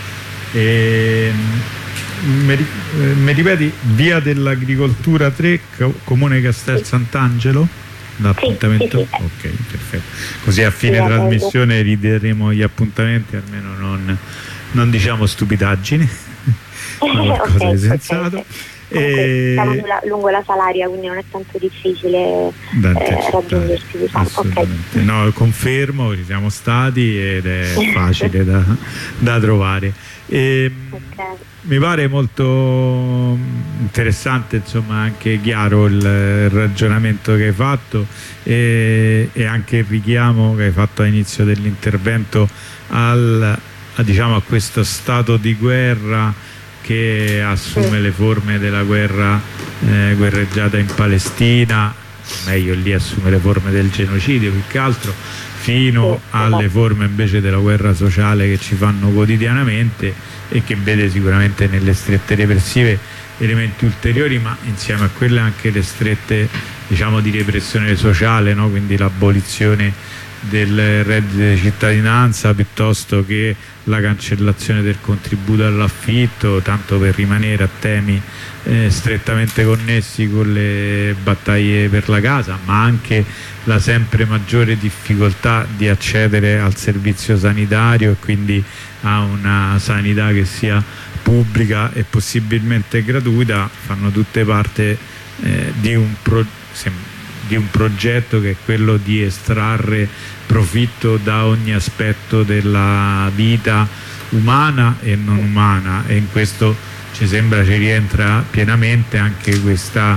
Mi ripeti, via dell'Agricoltura 3, comune Castel Sant'Angelo? L'appuntamento? Sì. Ok, perfetto. Così a fine trasmissione rideremo gli appuntamenti, almeno non diciamo stupidaggini, qualcosa di sensato. Siamo lungo la Salaria, quindi non è tanto difficile raggiungersi, diciamo. Assolutamente. No, confermo, ci siamo stati ed è facile da trovare. Mi pare molto interessante, insomma, anche chiaro il ragionamento che hai fatto e anche il richiamo che hai fatto all'inizio dell'intervento a questo stato di guerra che assume le forme della guerra guerreggiata in Palestina, meglio lì assume le forme del genocidio più che altro, fino alle forme invece della guerra sociale che ci fanno quotidianamente e che vede sicuramente nelle strette repressive elementi ulteriori, ma insieme a quelle anche le strette, diciamo, di repressione sociale, no? Quindi l'abolizione del reddito di cittadinanza piuttosto che la cancellazione del contributo all'affitto, tanto per rimanere a temi strettamente connessi con le battaglie per la casa, ma anche la sempre maggiore difficoltà di accedere al servizio sanitario e quindi a una sanità che sia pubblica e possibilmente gratuita, fanno tutte parte di un progetto che è quello di estrarre profitto da ogni aspetto della vita umana e non umana, e in questo ci sembra ci rientra pienamente anche questa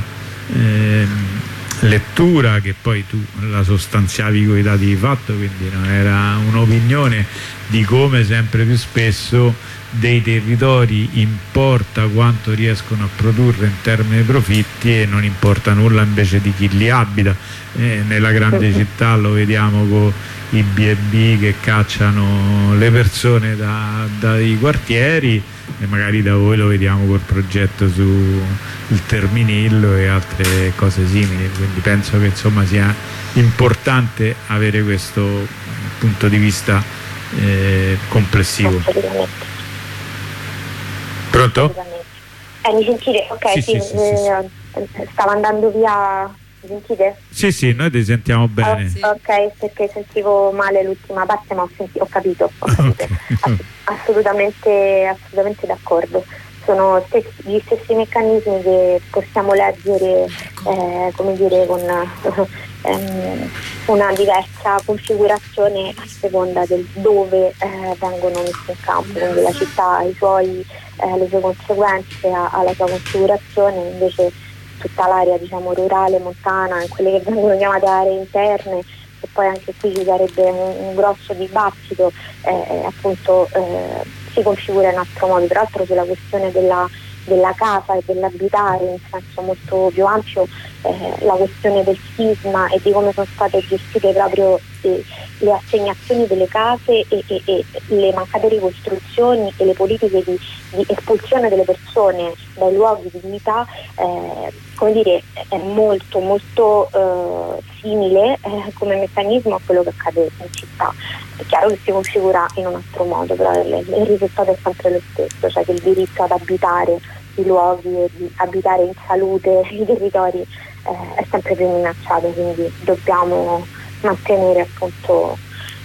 lettura che poi tu la sostanziavi con i dati di fatto, quindi non era un'opinione, di come sempre più spesso dei territori importa quanto riescono a produrre in termini di profitti e non importa nulla invece di chi li abita. Nella grande città lo vediamo con i B&B che cacciano le persone dai quartieri, e magari da voi lo vediamo col progetto sul Terminillo e altre cose simili, quindi penso che insomma sia importante avere questo punto di vista complessivo. Pronto? Mi sentite? Ok, sì. Stava andando via. Mi sentite? Sì, noi ti sentiamo bene. Ok, perché sentivo male l'ultima parte, ma ho capito. Okay. Assolutamente d'accordo. Sono gli stessi meccanismi che possiamo leggere come dire, con una diversa configurazione a seconda del dove vengono messi in campo, quindi la città ha le sue conseguenze, ha la sua configurazione, invece tutta l'area diciamo rurale, montana, quelle che vengono chiamate aree interne, e poi anche qui ci sarebbe un grosso dibattito, appunto si configura in altro modo. Tra l'altro sulla questione della casa e dell'abitare in senso molto più ampio, la questione del sisma e di come sono state gestite proprio le assegnazioni delle case e le mancate ricostruzioni e le politiche di espulsione delle persone dai luoghi di vita, come dire, è molto simile come meccanismo a quello che accade in città. È chiaro che si configura in un altro modo, però il risultato è sempre lo stesso, cioè che il diritto ad abitare i luoghi e di abitare in salute i territori è sempre più minacciato, quindi dobbiamo mantenere appunto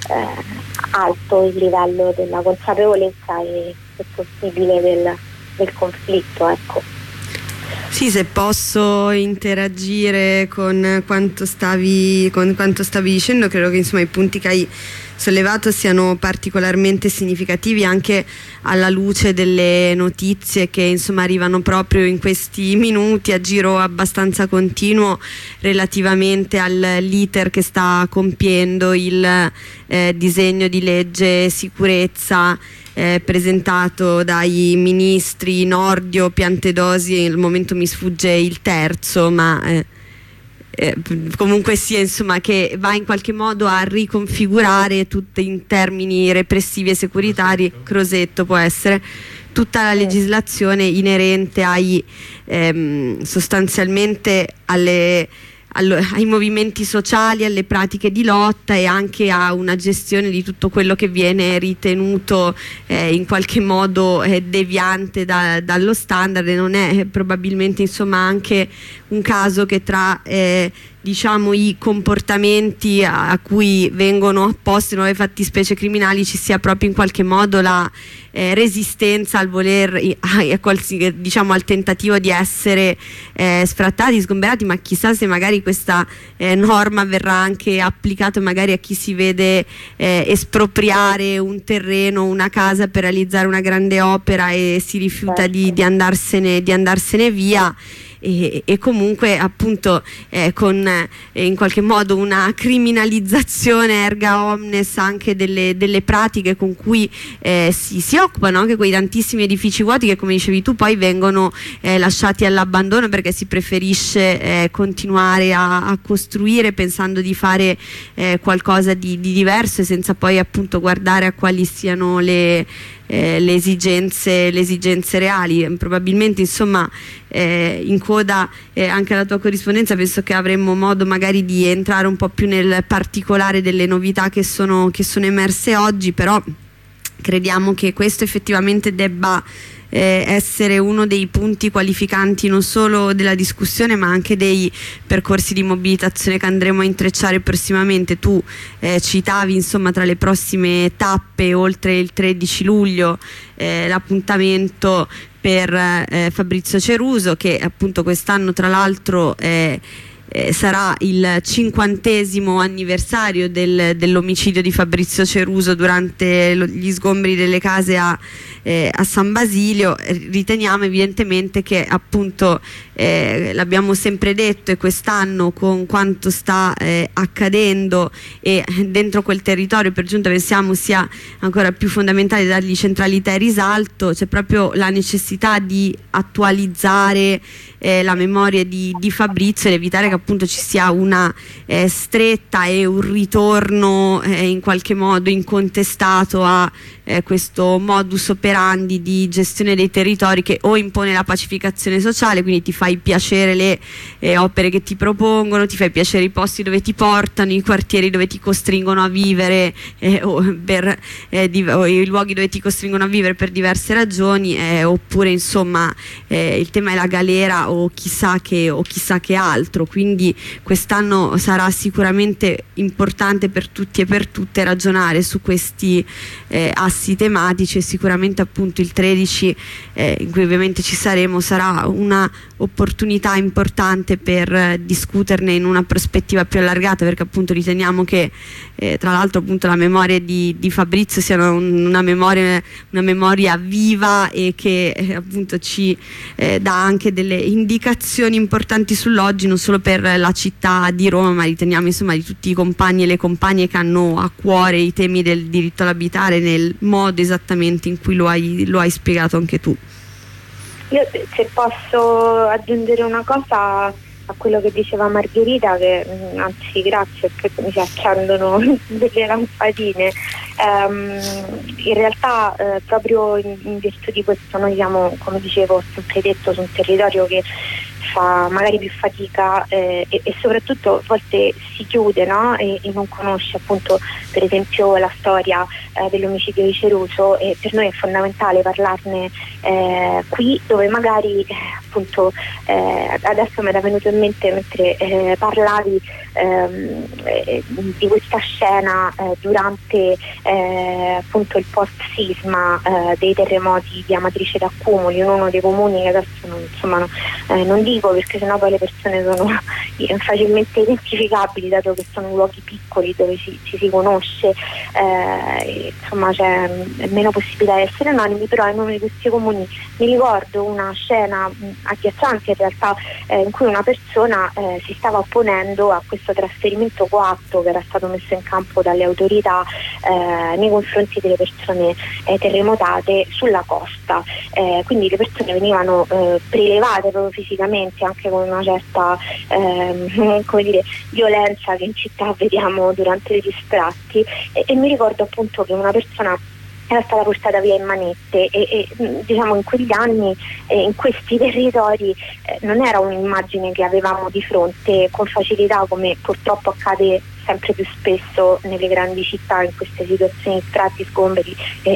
alto il livello della consapevolezza e se possibile del conflitto, ecco. Sì, se posso interagire con quanto stavi dicendo, credo che insomma i punti che hai sollevato siano particolarmente significativi anche alla luce delle notizie che insomma arrivano proprio in questi minuti a giro abbastanza continuo relativamente all'iter che sta compiendo il disegno di legge sicurezza presentato dai ministri Nordio, Piantedosi, al momento mi sfugge il terzo, ma comunque sia insomma che va in qualche modo a riconfigurare tutte in termini repressivi e securitari, Crosetto può essere, tutta la legislazione inerente ai sostanzialmente ai movimenti sociali, alle pratiche di lotta e anche a una gestione di tutto quello che viene ritenuto in qualche modo deviante dallo standard. E non è probabilmente insomma anche un caso che tra diciamo i comportamenti a cui vengono apposte nuove fattispecie criminali ci sia proprio in qualche modo la resistenza al voler diciamo al tentativo di essere sfrattati, sgomberati, ma chissà se magari questa norma verrà anche applicata magari a chi si vede espropriare un terreno, una casa per realizzare una grande opera e si rifiuta di andarsene via. E comunque appunto con in qualche modo una criminalizzazione erga omnes anche delle pratiche con cui si occupano anche quei tantissimi edifici vuoti che, come dicevi tu, poi vengono lasciati all'abbandono perché si preferisce continuare a costruire pensando di fare qualcosa di diverso e senza poi appunto guardare a quali siano le esigenze reali. Probabilmente insomma in coda anche alla tua corrispondenza penso che avremmo modo magari di entrare un po' più nel particolare delle novità che sono emerse oggi, però crediamo che questo effettivamente debba essere uno dei punti qualificanti non solo della discussione ma anche dei percorsi di mobilitazione che andremo a intrecciare prossimamente. Tu citavi insomma tra le prossime tappe, oltre il 13 luglio, l'appuntamento per Fabrizio Ceruso, che appunto quest'anno tra l'altro sarà il 50° anniversario dell'omicidio di Fabrizio Ceruso durante gli sgombri delle case a San Basilio. Riteniamo evidentemente che, appunto, l'abbiamo sempre detto, e quest'anno con quanto sta accadendo e dentro quel territorio per giunta pensiamo sia ancora più fondamentale dargli centralità e risalto. C'è proprio la necessità di attualizzare la memoria di Fabrizio ed evitare che appunto ci sia una stretta e un ritorno in qualche modo incontestato a questo modus operandi di gestione dei territori che o impone la pacificazione sociale, quindi ti fai piacere le opere che ti propongono, ti fai piacere i posti dove ti portano, i quartieri dove ti costringono a vivere o i luoghi dove ti costringono a vivere per diverse ragioni, oppure insomma il tema è la galera o chissà che altro. Quindi quest'anno sarà sicuramente importante per tutti e per tutte ragionare su questi assi tematici, e sicuramente appunto il 13 in cui ovviamente ci saremo sarà una opportunità importante per discuterne in una prospettiva più allargata, perché appunto riteniamo che tra l'altro appunto la memoria di Fabrizio sia una memoria viva e che appunto ci dà anche delle indicazioni importanti sull'oggi, non solo per la città di Roma, ma riteniamo insomma di tutti i compagni e le compagne che hanno a cuore i temi del diritto all'abitare nel modo esattamente in cui lo hai spiegato anche tu. Io, se posso aggiungere una cosa a quello che diceva Margherita, che anzi grazie perché mi si accendono delle lampadine, in realtà proprio in virtù di questo noi siamo, come dicevo, ho sempre detto, su un territorio che fa magari più fatica e soprattutto a volte si chiude, no? e non conosce appunto per esempio la storia dell'omicidio di Ceruso, e per noi è fondamentale parlarne qui, dove magari appunto adesso mi era venuto in mente mentre parlavi di questa scena durante appunto il post sisma dei terremoti di Amatrice d'Accumoli, in uno dei comuni che adesso non dico perché sennò poi le persone sono facilmente identificabili, dato che sono luoghi piccoli dove ci si conosce, insomma c'è meno possibilità di essere anonimi, però in uno di questi comuni mi ricordo una scena agghiacciante in realtà, in cui una persona si stava opponendo a questo trasferimento coatto che era stato messo in campo dalle autorità nei confronti delle persone terremotate sulla costa, quindi le persone venivano prelevate proprio fisicamente, anche con una certa come dire, violenza che in città vediamo durante gli sfratti, e mi ricordo appunto che una persona era stata portata via in manette e diciamo in quegli anni in questi territori non era un'immagine che avevamo di fronte con facilità, come purtroppo accade sempre più spesso nelle grandi città, in queste situazioni, strati, sgomberi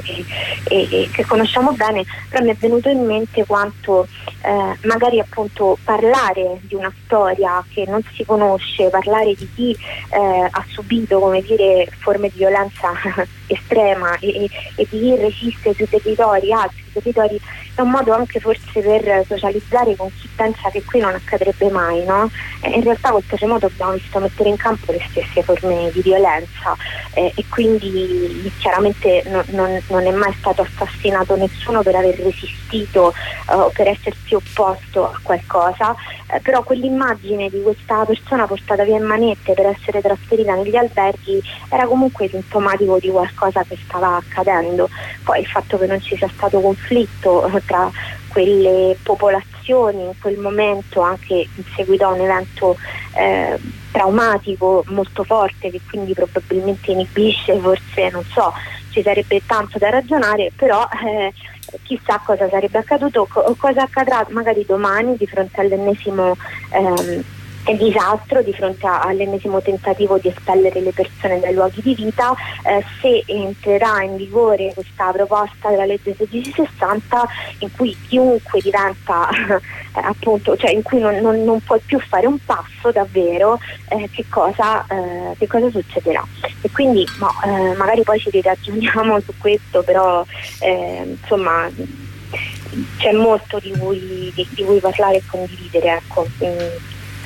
che conosciamo bene. Però mi è venuto in mente quanto magari appunto parlare di una storia che non si conosce, parlare di chi ha subito, come dire, forme di violenza estrema e di chi resiste sui territori, altri territori, è un modo anche forse per socializzare con chi pensa che qui non accadrebbe mai, no? In realtà col terremoto abbiamo visto mettere in campo le stesse forme di violenza e quindi chiaramente non è mai stato assassinato nessuno per aver resistito o per essersi opposto a qualcosa, però quell'immagine di questa persona portata via in manette per essere trasferita negli alberghi era comunque sintomatico di qualcosa che stava accadendo. Poi il fatto che non ci sia stato conflitto tra quelle popolazioni in quel momento, anche in seguito a un evento traumatico molto forte che quindi probabilmente inibisce, forse non so, ci sarebbe tanto da ragionare, però chissà cosa sarebbe accaduto o cosa accadrà magari domani di fronte all'ennesimo disastro, di fronte all'ennesimo tentativo di espellere le persone dai luoghi di vita, se entrerà in vigore questa proposta della legge 1660 in cui chiunque diventa appunto, cioè in cui non puoi più fare un passo davvero, che cosa succederà. E quindi magari poi ci ragioniamo su questo, però insomma c'è molto di cui parlare e condividere, ecco.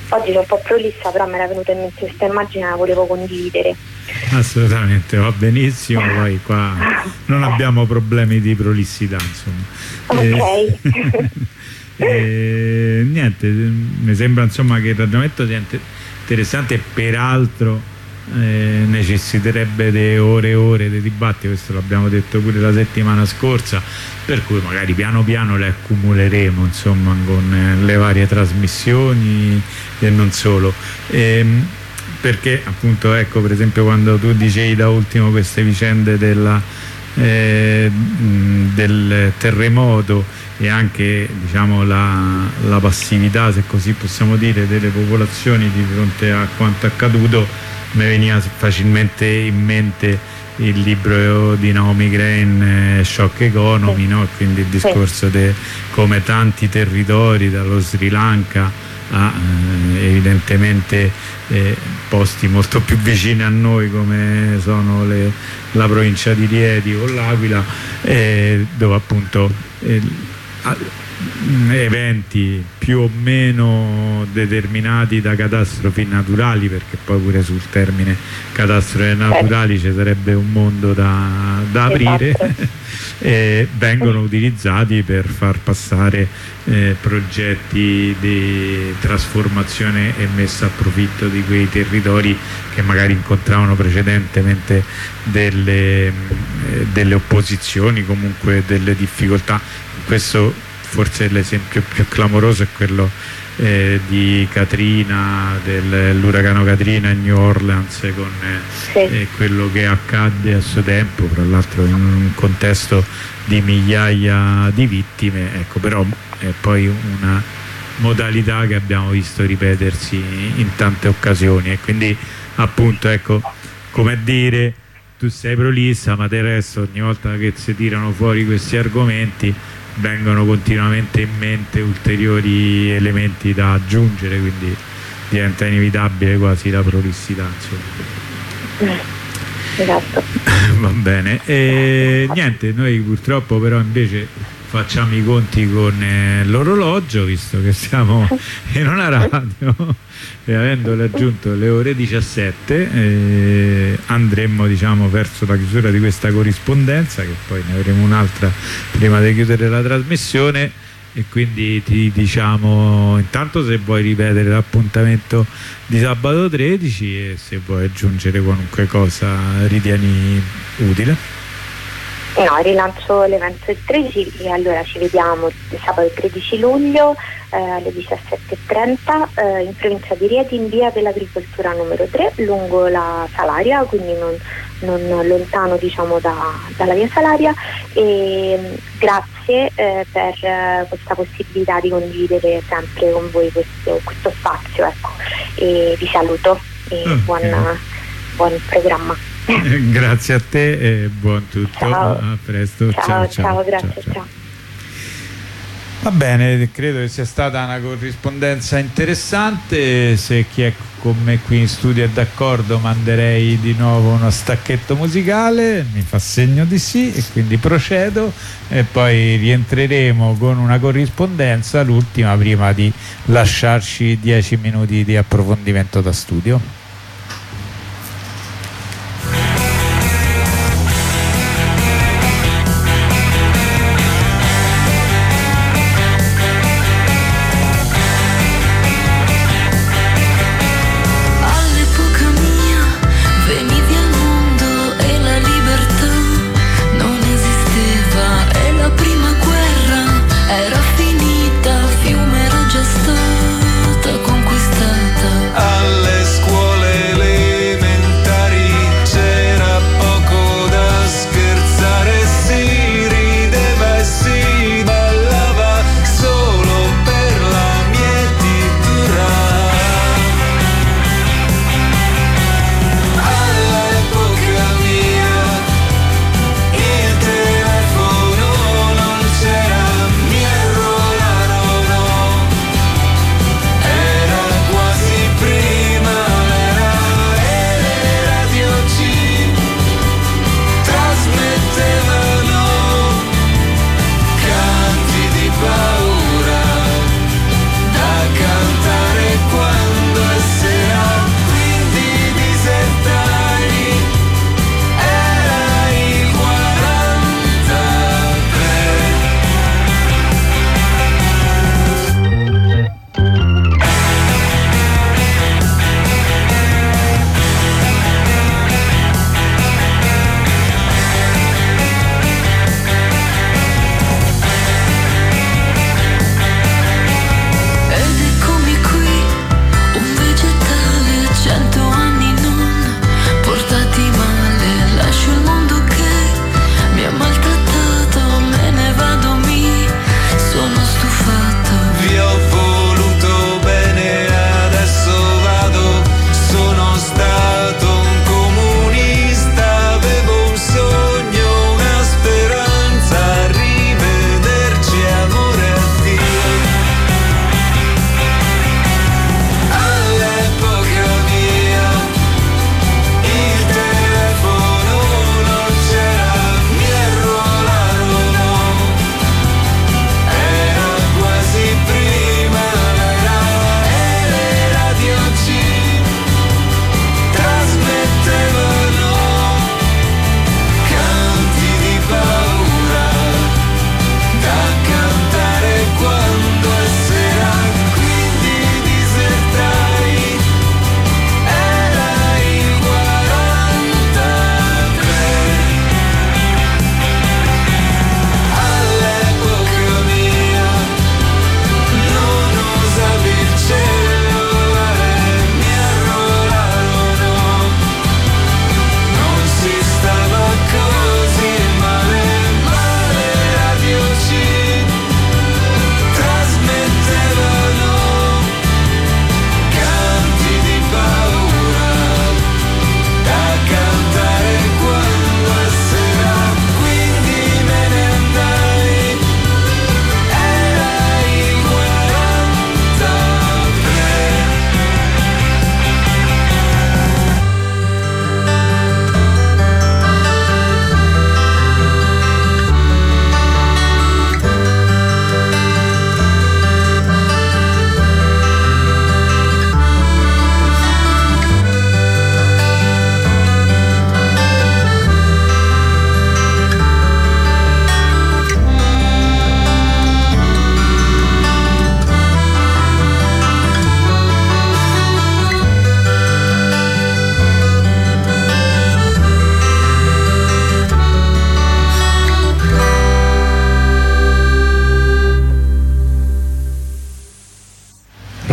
Oggi sono un po' prolissa, però mi era venuta in mente questa immagine e la volevo condividere. Assolutamente, va benissimo, poi qua non abbiamo problemi di prolissità, insomma. Ok. Niente, mi sembra insomma che il ragionamento sia interessante e peraltro necessiterebbe di ore e ore di dibattito, questo l'abbiamo detto pure la settimana scorsa, per cui magari piano piano le accumuleremo, insomma, con le varie trasmissioni e non solo, perché appunto, ecco, per esempio quando tu dicevi da ultimo queste vicende del terremoto e anche, diciamo, la passività, se così possiamo dire, delle popolazioni di fronte a quanto accaduto, mi veniva facilmente in mente il libro di Naomi Klein, Shock Economy, no? Quindi il discorso di come tanti territori, dallo Sri Lanka a evidentemente posti molto più vicini a noi come sono la provincia di Rieti o l'Aquila, dove appunto eventi più o meno determinati da catastrofi naturali, perché poi pure sul termine catastrofi naturali ci sarebbe un mondo da aprire, vengono utilizzati per far passare progetti di trasformazione e messa a profitto di quei territori che magari incontravano precedentemente delle opposizioni, comunque delle difficoltà. Questo forse l'esempio più clamoroso è quello di Katrina, dell'uragano Katrina in New Orleans, con quello che accadde a suo tempo, tra l'altro in un contesto di migliaia di vittime, ecco, però è poi una modalità che abbiamo visto ripetersi in tante occasioni, e quindi appunto, ecco, come dire, tu sei prolissa, ma del resto ogni volta che si tirano fuori questi argomenti vengono continuamente in mente ulteriori elementi da aggiungere, quindi diventa inevitabile quasi la prolissità, insomma. Esatto. Va bene, e niente, noi purtroppo però invece facciamo i conti con l'orologio, visto che siamo in una radio e avendo raggiunto le ore 17 andremmo, diciamo, verso la chiusura di questa corrispondenza, che poi ne avremo un'altra prima di chiudere la trasmissione, e quindi ti diciamo intanto se vuoi ripetere l'appuntamento di sabato 13 e se vuoi aggiungere qualunque cosa ritieni utile. No, rilancio l'evento del 13 e allora ci vediamo sabato 13 luglio alle 17:30 in provincia di Rieti, in via dell'Agricoltura numero 3, lungo la Salaria, quindi non lontano, diciamo, dalla via Salaria, e grazie per questa possibilità di condividere sempre con voi questo spazio, ecco, e vi saluto e buon programma. Grazie a te e buon tutto. Ciao. A presto. Ciao, grazie. Ciao. Va bene, credo che sia stata una corrispondenza interessante. Se chi è con me qui in studio è d'accordo, manderei di nuovo uno stacchetto musicale, mi fa segno di sì e quindi procedo, e poi rientreremo con una corrispondenza, l'ultima, prima di lasciarci 10 minuti di approfondimento da studio. Alle scuole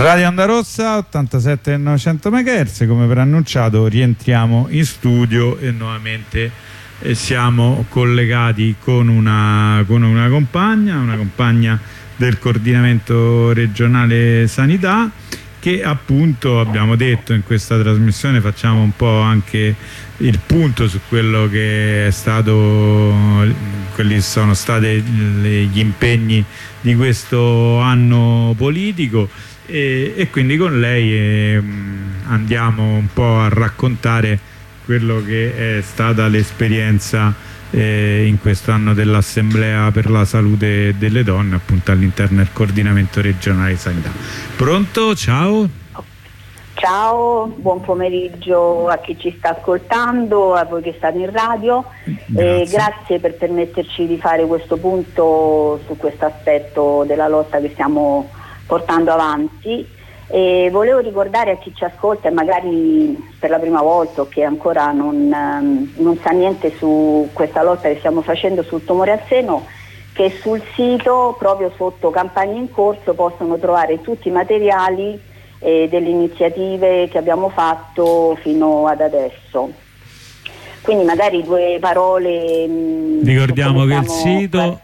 Radio Onda Rossa 87,900 MHz, come preannunciato rientriamo in studio e nuovamente siamo collegati con una compagna del coordinamento regionale sanità, che appunto abbiamo detto in questa trasmissione facciamo un po' anche il punto su quello che è stato, quelli sono stati gli impegni di questo anno politico, e quindi con lei andiamo un po' a raccontare quello che è stata l'esperienza in questo anno dell'Assemblea per la Salute delle Donne, appunto all'interno del coordinamento regionale sanità. Pronto? Ciao. Ciao, buon pomeriggio a chi ci sta ascoltando, a voi che state in radio. Grazie per permetterci di fare questo punto su questo aspetto della lotta che stiamo portando avanti. E volevo ricordare a chi ci ascolta e magari per la prima volta o che ancora non sa niente su questa lotta che stiamo facendo sul tumore al seno, che sul sito, proprio sotto campagne in corso, possono trovare tutti i materiali delle iniziative che abbiamo fatto fino ad adesso. Quindi magari due parole. Ricordiamo che il sito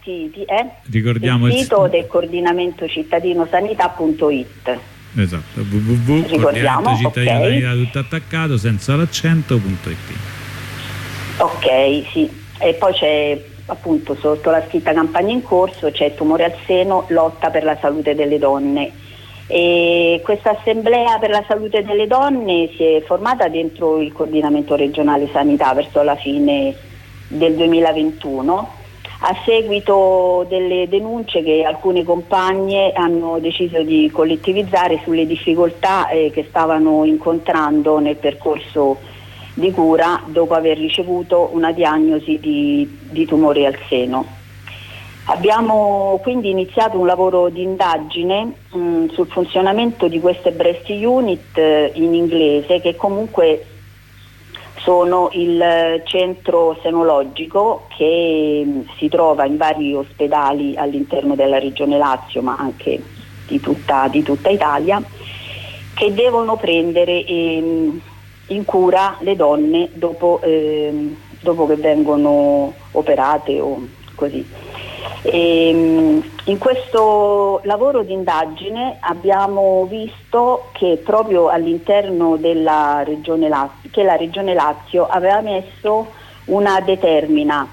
il sito del coordinamento cittadino sanità.it. Esatto, www.coordinamentoCittadino tutto attaccato senza l'accento.it. Ok, sì. E poi c'è appunto sotto la scritta campagna in corso c'è tumore al seno, lotta per la salute delle donne. E questa assemblea per la salute delle donne si è formata dentro il coordinamento regionale sanità verso la fine del 2021, a seguito delle denunce che alcune compagne hanno deciso di collettivizzare sulle difficoltà che stavano incontrando nel percorso di cura dopo aver ricevuto una diagnosi di tumore al seno. Abbiamo quindi iniziato un lavoro di indagine sul funzionamento di queste breast unit in inglese, che comunque sono il centro senologico che si trova in vari ospedali all'interno della regione Lazio, ma anche di tutta Italia, che devono prendere in cura le donne dopo che vengono operate o così. In questo lavoro di indagine abbiamo visto che proprio all'interno della regione Lazio, che la regione Lazio aveva messo una determina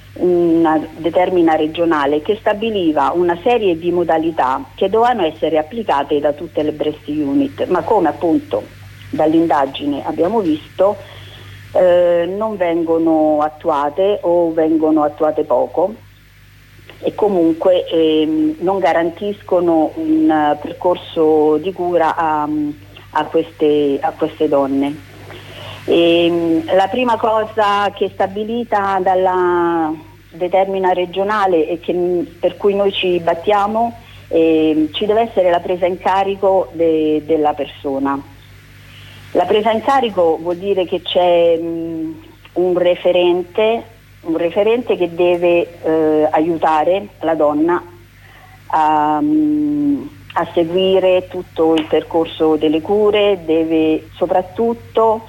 regionale che stabiliva una serie di modalità che dovevano essere applicate da tutte le breast unit, ma come appunto dall'indagine abbiamo visto non vengono attuate o vengono attuate poco, e comunque non garantiscono un percorso di cura a queste donne. La prima cosa che è stabilita dalla determina regionale e per cui noi ci battiamo, ci deve essere la presa in carico della persona. La presa in carico vuol dire che c'è un referente che deve aiutare la donna a seguire tutto il percorso delle cure, deve soprattutto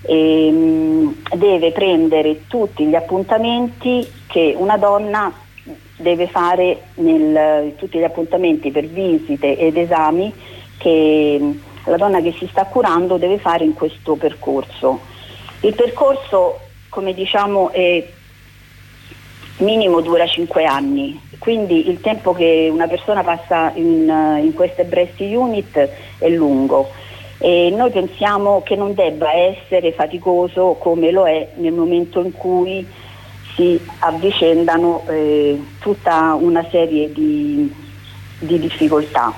deve prendere tutti gli appuntamenti che una donna deve fare, tutti gli appuntamenti per visite ed esami che la donna che si sta curando deve fare in questo percorso. Il percorso, come diciamo, è minimo dura 5 anni, quindi il tempo che una persona passa in queste breast unit è lungo, e noi pensiamo che non debba essere faticoso come lo è nel momento in cui si avvicendano tutta una serie di difficoltà.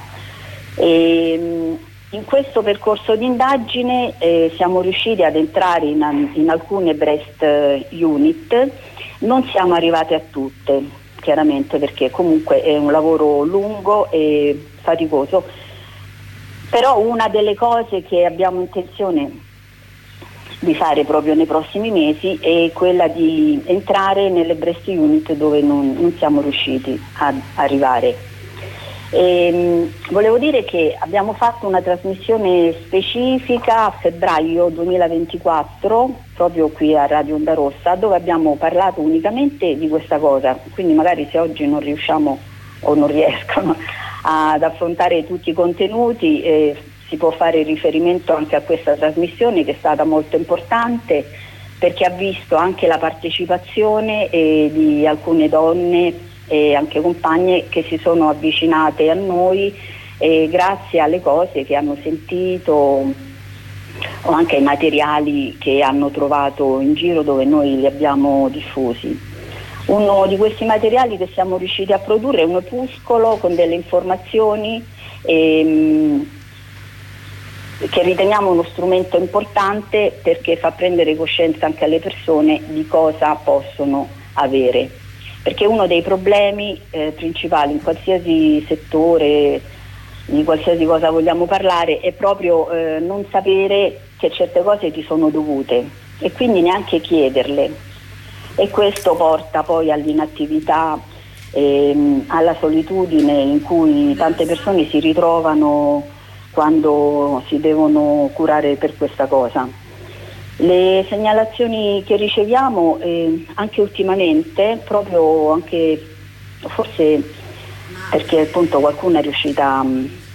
In questo percorso di indagine siamo riusciti ad entrare in alcune breast unit. Non siamo arrivati a tutte, chiaramente, perché comunque è un lavoro lungo e faticoso, però una delle cose che abbiamo intenzione di fare proprio nei prossimi mesi è quella di entrare nelle breast unit dove non siamo riusciti ad arrivare. Volevo dire che abbiamo fatto una trasmissione specifica a febbraio 2024 proprio qui a Radio Onda Rossa, dove abbiamo parlato unicamente di questa cosa, quindi magari se oggi non riusciamo o non riescono ad affrontare tutti i contenuti si può fare riferimento anche a questa trasmissione, che è stata molto importante perché ha visto anche la partecipazione di alcune donne e anche compagne che si sono avvicinate a noi grazie alle cose che hanno sentito o anche ai materiali che hanno trovato in giro dove noi li abbiamo diffusi. Uno di questi materiali che siamo riusciti a produrre è un opuscolo con delle informazioni che riteniamo uno strumento importante perché fa prendere coscienza anche alle persone di cosa possono avere. Perché uno dei problemi principali in qualsiasi settore, di qualsiasi cosa vogliamo parlare, è proprio non sapere che certe cose ti sono dovute e quindi neanche chiederle. E questo porta poi all'inattività, alla solitudine in cui tante persone si ritrovano quando si devono curare per questa cosa. Le segnalazioni che riceviamo anche ultimamente, proprio anche forse perché appunto qualcuno è riuscita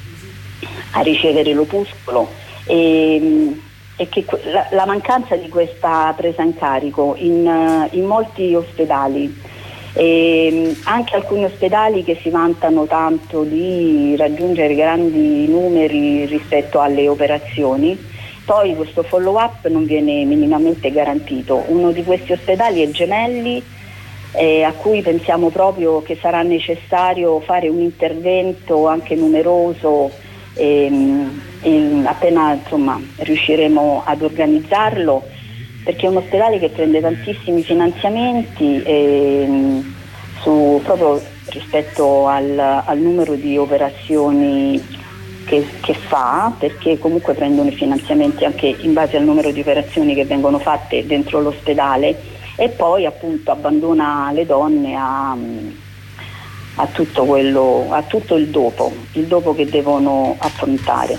a ricevere l'opuscolo e che la mancanza di questa presa in carico in molti ospedali, anche alcuni ospedali che si vantano tanto di raggiungere grandi numeri rispetto alle operazioni, poi questo follow up non viene minimamente garantito. Uno di questi ospedali è Gemelli, a cui pensiamo proprio che sarà necessario fare un intervento anche numeroso appena insomma riusciremo ad organizzarlo, perché è un ospedale che prende tantissimi finanziamenti proprio rispetto al numero di operazioni che fa, perché comunque prendono i finanziamenti anche in base al numero di operazioni che vengono fatte dentro l'ospedale e poi appunto abbandona le donne a tutto quello, a tutto il dopo che devono affrontare.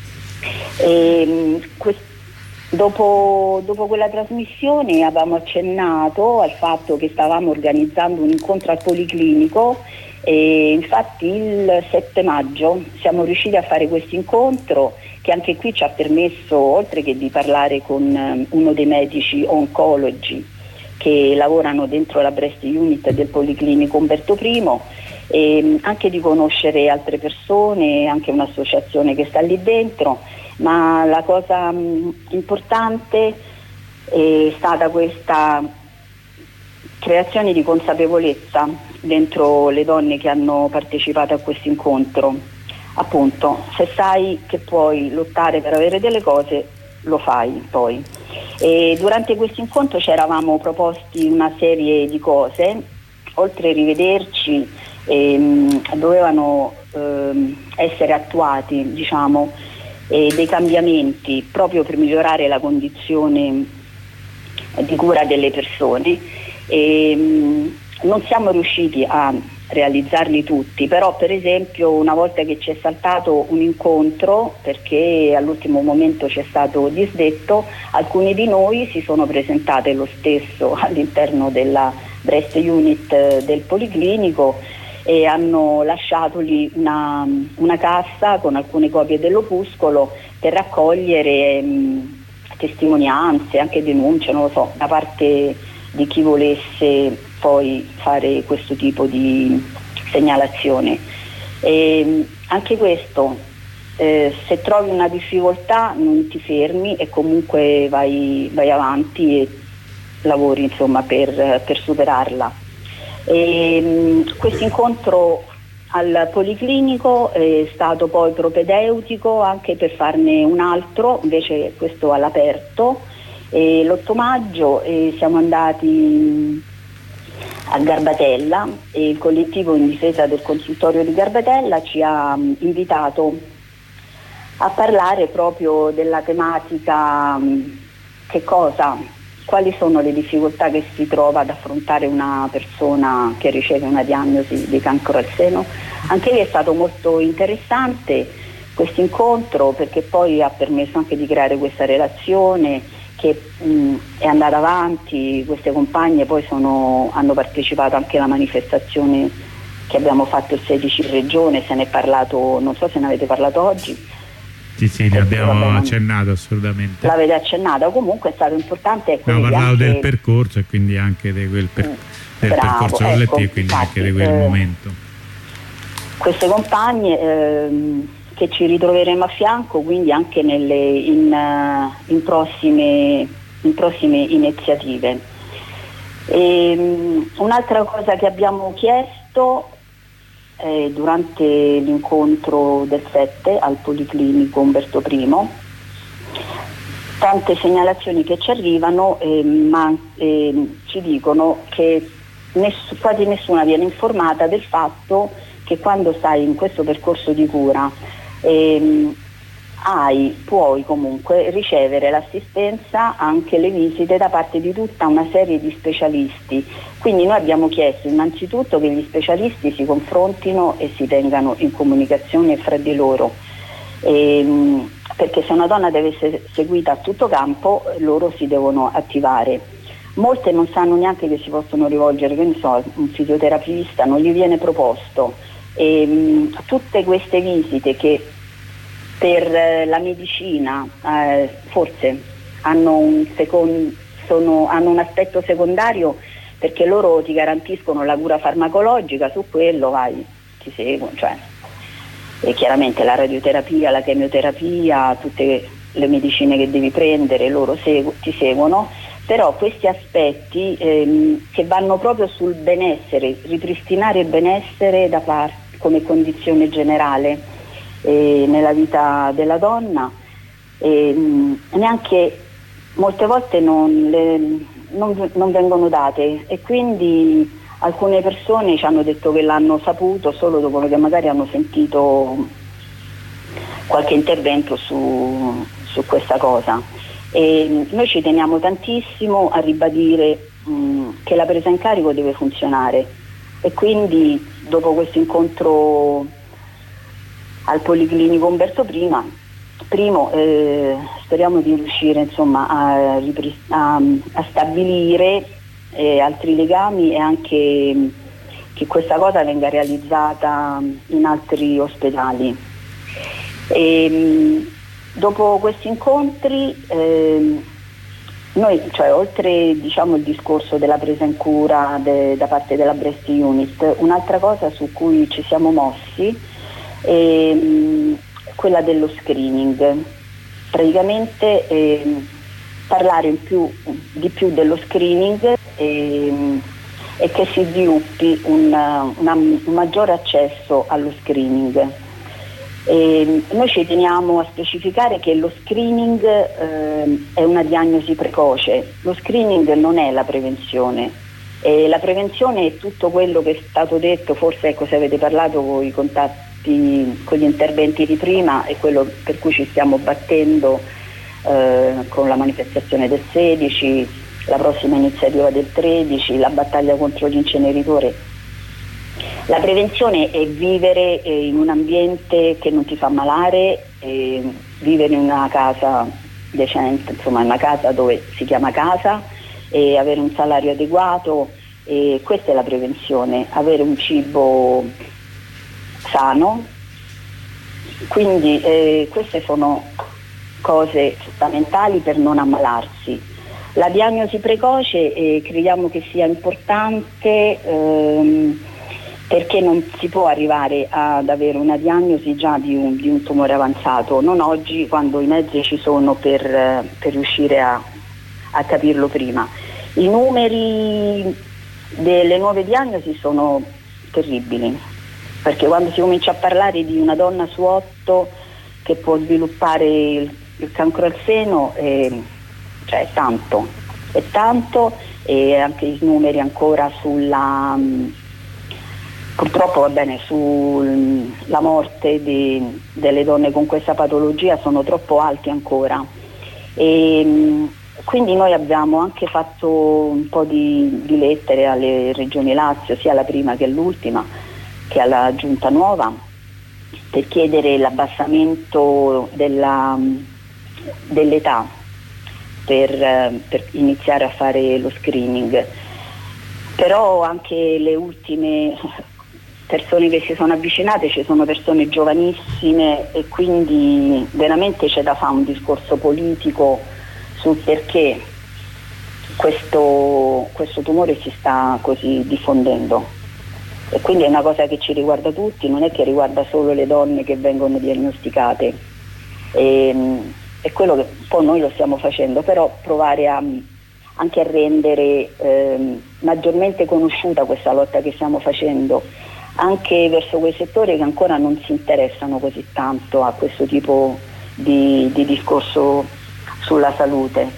Dopo quella trasmissione avevamo accennato al fatto che stavamo organizzando un incontro al Policlinico e infatti il 7 maggio siamo riusciti a fare questo incontro che anche qui ci ha permesso, oltre che di parlare con uno dei medici oncologi che lavorano dentro la breast unit del Policlinico Umberto I, e anche di conoscere altre persone, anche un'associazione che sta lì dentro, ma la cosa importante è stata questa creazione di consapevolezza dentro le donne che hanno partecipato a questo incontro. Appunto, se sai che puoi lottare per avere delle cose, lo fai poi. E durante questo incontro ci eravamo proposti una serie di cose, oltre a rivederci dovevano essere attuati, diciamo, dei cambiamenti proprio per migliorare la condizione di cura delle persone. Non siamo riusciti a realizzarli tutti, però per esempio una volta che ci è saltato un incontro perché all'ultimo momento c'è stato disdetto, alcune di noi si sono presentate lo stesso all'interno della breast unit del Policlinico e hanno lasciato lì una cassa con alcune copie dell'opuscolo per raccogliere testimonianze, anche denunce, non lo so, da parte di chi volesse poi fare questo tipo di segnalazione. Anche questo, se trovi una difficoltà non ti fermi e comunque vai avanti e lavori insomma per superarla. Questo incontro al Policlinico è stato poi propedeutico anche per farne un altro, invece questo all'aperto, l'8 maggio siamo andati a Garbatella e il collettivo in difesa del consultorio di Garbatella ci ha invitato a parlare proprio della tematica che cosa quali sono le difficoltà che si trova ad affrontare una persona che riceve una diagnosi di cancro al seno. Anche lì è stato molto interessante questo incontro, perché poi ha permesso anche di creare questa relazione che è andata avanti. Queste compagne poi hanno partecipato anche alla manifestazione che abbiamo fatto il 16 in regione, se ne è parlato, non so se ne avete parlato oggi. Sì, ne abbiamo accennato assolutamente. L'avete accennata, comunque è stato importante. Abbiamo parlato del percorso e quindi anche di quel percorso collettivo, e quindi anche di quel momento. Queste compagne che ci ritroveremo a fianco quindi anche in prossime iniziative. Un'altra cosa che abbiamo chiesto durante l'incontro del 7 al Policlinico Umberto I, tante segnalazioni che ci arrivano, ma ci dicono che quasi nessuna viene informata del fatto che quando stai in questo percorso di cura puoi comunque ricevere l'assistenza, anche le visite da parte di tutta una serie di specialisti. Quindi noi abbiamo chiesto innanzitutto che gli specialisti si confrontino e si tengano in comunicazione fra di loro, perché se una donna deve essere seguita a tutto campo, loro si devono attivare. Molte non sanno neanche che si possono rivolgere, che ne so, un fisioterapista, non gli viene proposto. Tutte queste visite che per la medicina forse hanno un aspetto secondario, perché loro ti garantiscono la cura farmacologica, su quello ti seguono, e chiaramente la radioterapia, la chemioterapia, tutte le medicine che devi prendere, loro ti seguono, però questi aspetti che vanno proprio sul benessere, ripristinare il benessere come condizione generale nella vita della donna, neanche molte volte non vengono date, e quindi alcune persone ci hanno detto che l'hanno saputo solo dopo che magari hanno sentito qualche intervento su questa cosa. E noi ci teniamo tantissimo a ribadire che la presa in carico deve funzionare, e quindi dopo questo incontro al Policlinico Umberto I, speriamo di riuscire a stabilire altri legami, e anche che questa cosa venga realizzata in altri ospedali. Dopo questi incontri noi, oltre il discorso della presa in cura da parte della Breast Unit, un'altra cosa su cui ci siamo mossi è quella dello screening. Praticamente parlare di più dello screening e che si sviluppi un maggiore accesso allo screening. Noi ci teniamo a specificare che lo screening è una diagnosi precoce, lo screening non è la prevenzione. La prevenzione è tutto quello che è stato detto, forse se avete parlato con i contatti, con gli interventi di prima, è quello per cui ci stiamo battendo con la manifestazione del 16, la prossima iniziativa del 13, la battaglia contro l'inceneritore. La prevenzione è vivere in un ambiente che non ti fa ammalare, vivere in una casa decente, insomma una casa dove si chiama casa, e avere un salario adeguato, e questa è la prevenzione, avere un cibo sano. Quindi queste sono cose fondamentali per non ammalarsi. La diagnosi precoce crediamo che sia importante perché non si può arrivare ad avere una diagnosi già di un tumore avanzato, non oggi, quando i mezzi ci sono per riuscire a capirlo prima. I numeri delle nuove diagnosi sono terribili, perché quando si comincia a parlare di una donna su 8 che può sviluppare il cancro al seno, è tanto, e anche i numeri ancora purtroppo sulla morte delle donne con questa patologia sono troppo alti ancora. quindi noi abbiamo anche fatto un po' di lettere alle regioni Lazio, sia la prima che l'ultima, che alla giunta nuova, per chiedere l'abbassamento dell'età per iniziare a fare lo screening. Però anche le ultime persone che si sono avvicinate, ci sono persone giovanissime, e quindi veramente c'è da fare un discorso politico sul perché questo tumore si sta così diffondendo, e quindi è una cosa che ci riguarda tutti, non è che riguarda solo le donne che vengono diagnosticate, e quello che un po' noi lo stiamo facendo, però provare anche a rendere maggiormente conosciuta questa lotta che stiamo facendo anche verso quei settori che ancora non si interessano così tanto a questo tipo di discorso sulla salute.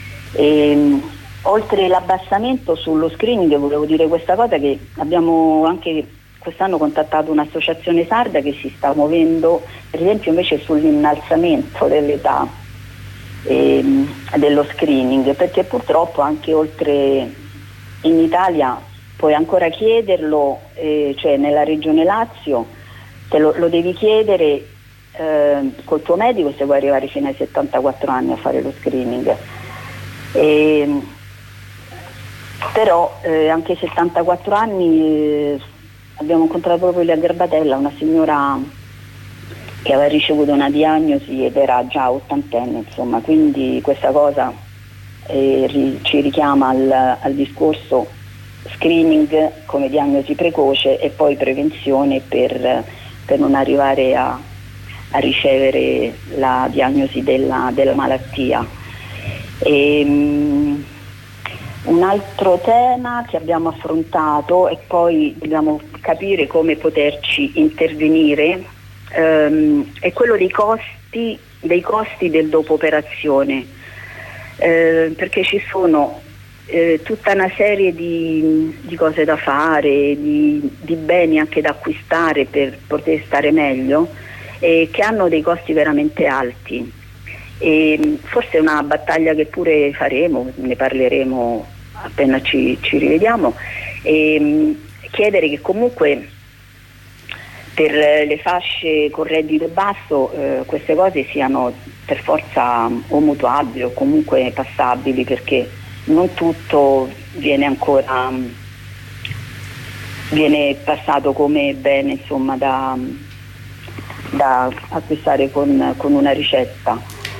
Oltre l'abbassamento sullo screening, volevo dire questa cosa, che abbiamo anche quest'anno contattato un'associazione sarda che si sta muovendo per esempio invece sull'innalzamento dell'età dello screening, perché purtroppo anche oltre in Italia puoi ancora chiederlo, cioè nella regione Lazio lo devi chiedere col tuo medico se vuoi arrivare fino ai 74 anni a fare lo screening, però anche ai 74 anni abbiamo incontrato proprio lì a Garbatella una signora che aveva ricevuto una diagnosi ed era già ottantenne, insomma, quindi questa cosa ci richiama al discorso screening come diagnosi precoce e poi prevenzione per non arrivare a ricevere la diagnosi della malattia. Un altro tema che abbiamo affrontato, e poi dobbiamo capire come poterci intervenire, è quello dei costi del dopo operazione, perché ci sono tutta una serie di cose da fare, di beni anche da acquistare per poter stare meglio, che hanno dei costi veramente alti, e forse è una battaglia che pure faremo, ne parleremo appena ci rivediamo, e chiedere che comunque per le fasce con reddito basso queste cose siano per forza o mutuabili o comunque passabili, perché non tutto viene passato come bene, insomma, da acquistare con una ricetta.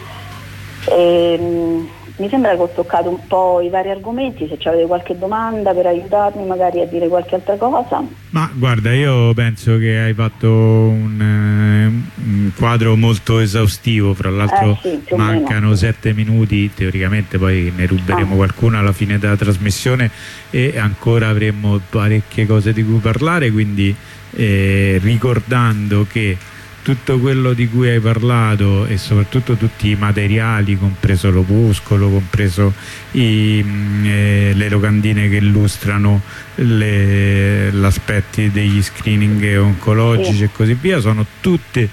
Mi sembra che ho toccato un po' i vari argomenti. Se avete qualche domanda per aiutarmi magari a dire qualche altra cosa. Ma guarda, io penso che hai fatto un quadro molto esaustivo, fra l'altro sì, mancano 7 minuti, teoricamente poi ne ruberemo qualcuno alla fine della trasmissione e ancora avremo parecchie cose di cui parlare, quindi ricordando che tutto quello di cui hai parlato e soprattutto tutti i materiali, compreso l'opuscolo, compreso le locandine che illustrano gli aspetti degli screening oncologici e così via, sono tutte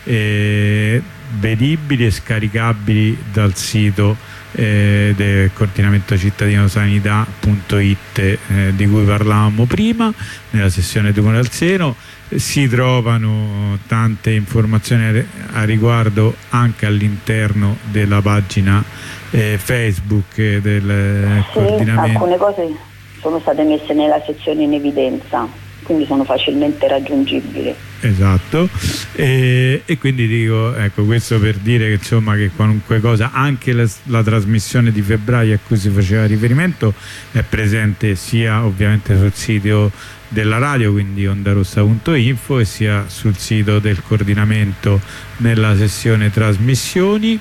vedibili e scaricabili dal sito del coordinamento cittadino sanità.it di cui parlavamo prima nella sessione tumore al seno. Si trovano tante informazioni a riguardo anche all'interno della pagina Facebook del coordinamento. Alcune cose sono state messe nella sezione in evidenza, quindi sono facilmente raggiungibili. Esatto, e quindi dico, ecco, questo per dire che insomma che qualunque cosa, anche la trasmissione di febbraio a cui si faceva riferimento è presente sia ovviamente sul sito della radio, quindi ondarossa.info, e sia sul sito del coordinamento nella sessione trasmissioni,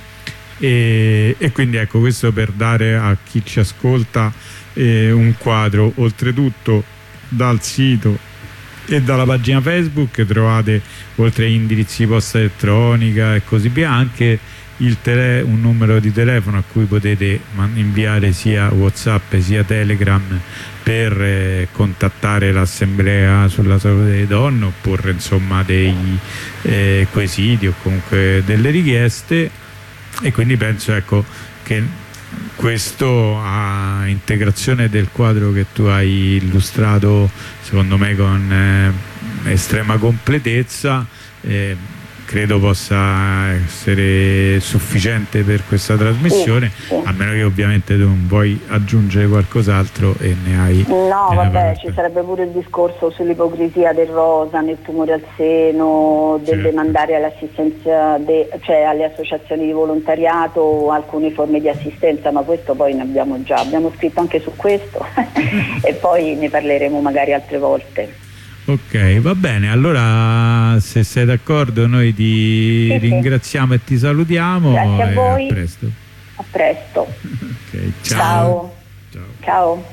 e quindi ecco, questo per dare a chi ci ascolta un quadro. Oltretutto dal sito e dalla pagina Facebook trovate, oltre agli indirizzi posta elettronica e così via, anche un numero di telefono a cui potete inviare sia WhatsApp sia Telegram per contattare l'assemblea sulla salute delle donne, oppure insomma dei quesiti o comunque delle richieste. E quindi penso, ecco, che questo a integrazione del quadro che tu hai illustrato secondo me con estrema completezza, credo possa essere sufficiente per questa trasmissione, a meno che ovviamente tu non vuoi aggiungere qualcos'altro e ne hai. No, vabbè, ci sarebbe pure il discorso sull'ipocrisia del rosa nel tumore al seno, del demandare all'assistenza, cioè alle associazioni di volontariato alcune forme di assistenza, ma questo poi ne abbiamo scritto anche su questo e poi ne parleremo magari altre volte. Ok, va bene, allora se sei d'accordo noi ti ringraziamo e ti salutiamo. Grazie a voi. A presto. A presto. Okay, ciao. Ciao.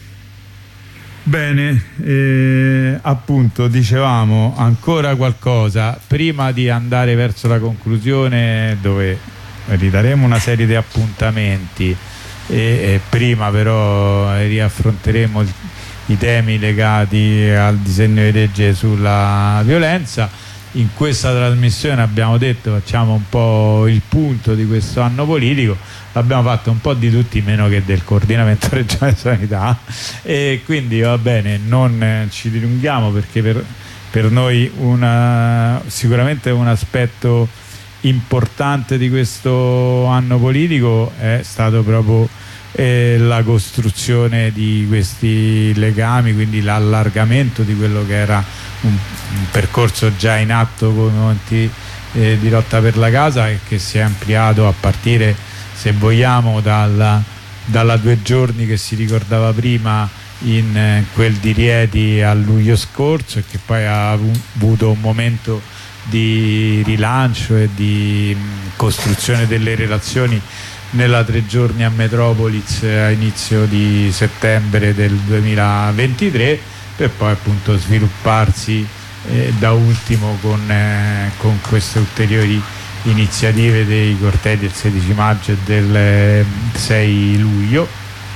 Bene, appunto dicevamo ancora qualcosa prima di andare verso la conclusione, dove ridaremo una serie di appuntamenti e prima però riaffronteremo i temi legati al disegno di legge sulla violenza. In questa trasmissione abbiamo detto facciamo un po' il punto di questo anno politico, l'abbiamo fatto un po' di tutti meno che del coordinamento regionale sanità, e quindi va bene, non ci dilunghiamo, perché per noi sicuramente un aspetto importante di questo anno politico è stato proprio la costruzione di questi legami, quindi l'allargamento di quello che era un percorso già in atto con i movimenti di lotta per la casa, e che si è ampliato a partire, se vogliamo, dalla 2 giorni che si ricordava prima in quel di Rieti a luglio scorso, e che poi ha avuto un momento di rilancio e di costruzione delle relazioni nella 3 giorni a Metropolis a inizio di settembre del 2023, per poi appunto svilupparsi da ultimo con queste ulteriori iniziative dei cortei del 16 maggio e del 6 luglio.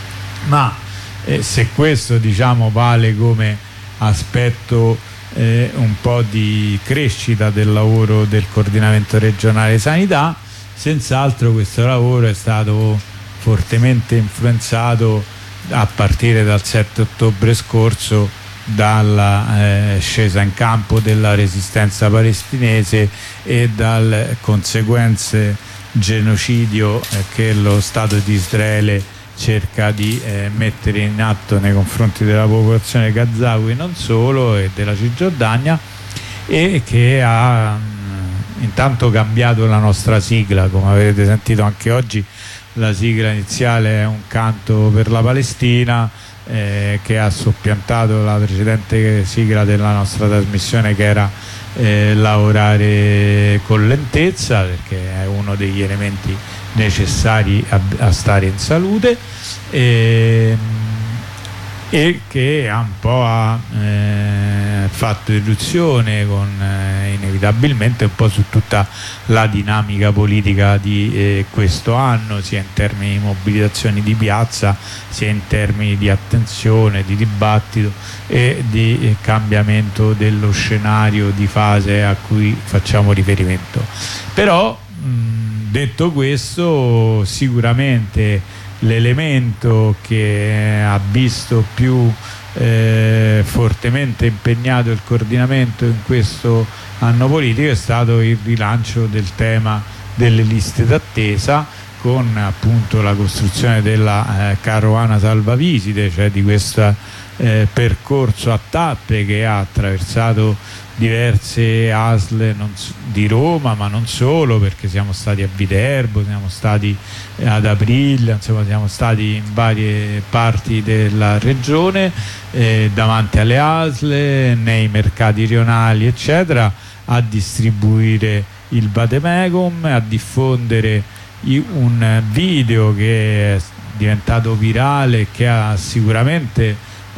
Ma se questo, diciamo, vale come aspetto un po' di crescita del lavoro del coordinamento regionale sanità, senz'altro questo lavoro è stato fortemente influenzato a partire dal 7 ottobre scorso dalla scesa in campo della resistenza palestinese e dalle conseguenze genocidio che lo Stato di Israele cerca di mettere in atto nei confronti della popolazione gazawi, non solo, e della Cisgiordania, e che ha intanto cambiato la nostra sigla. Come avete sentito anche oggi, la sigla iniziale è un canto per la Palestina, che ha soppiantato la precedente sigla della nostra trasmissione, che era lavorare con lentezza, perché è uno degli elementi necessari a stare in salute, e che ha un po' fatto irruzione inevitabilmente un po' su tutta la dinamica politica di questo anno, sia in termini di mobilitazioni di piazza, sia in termini di attenzione, di dibattito e di cambiamento dello scenario di fase a cui facciamo riferimento. Però detto questo, sicuramente l'elemento che ha visto più fortemente impegnato il coordinamento in questo anno politico è stato il rilancio del tema delle liste d'attesa, con appunto la costruzione della carovana salvavisite, cioè di questo percorso a tappe che ha attraversato diverse ASL di Roma, ma non solo, perché siamo stati a Viterbo, siamo stati ad Aprilia, insomma siamo stati in varie parti della regione, davanti alle ASL, nei mercati rionali eccetera, a distribuire il vademecum, a diffondere un video che è diventato virale, che ha sicuramente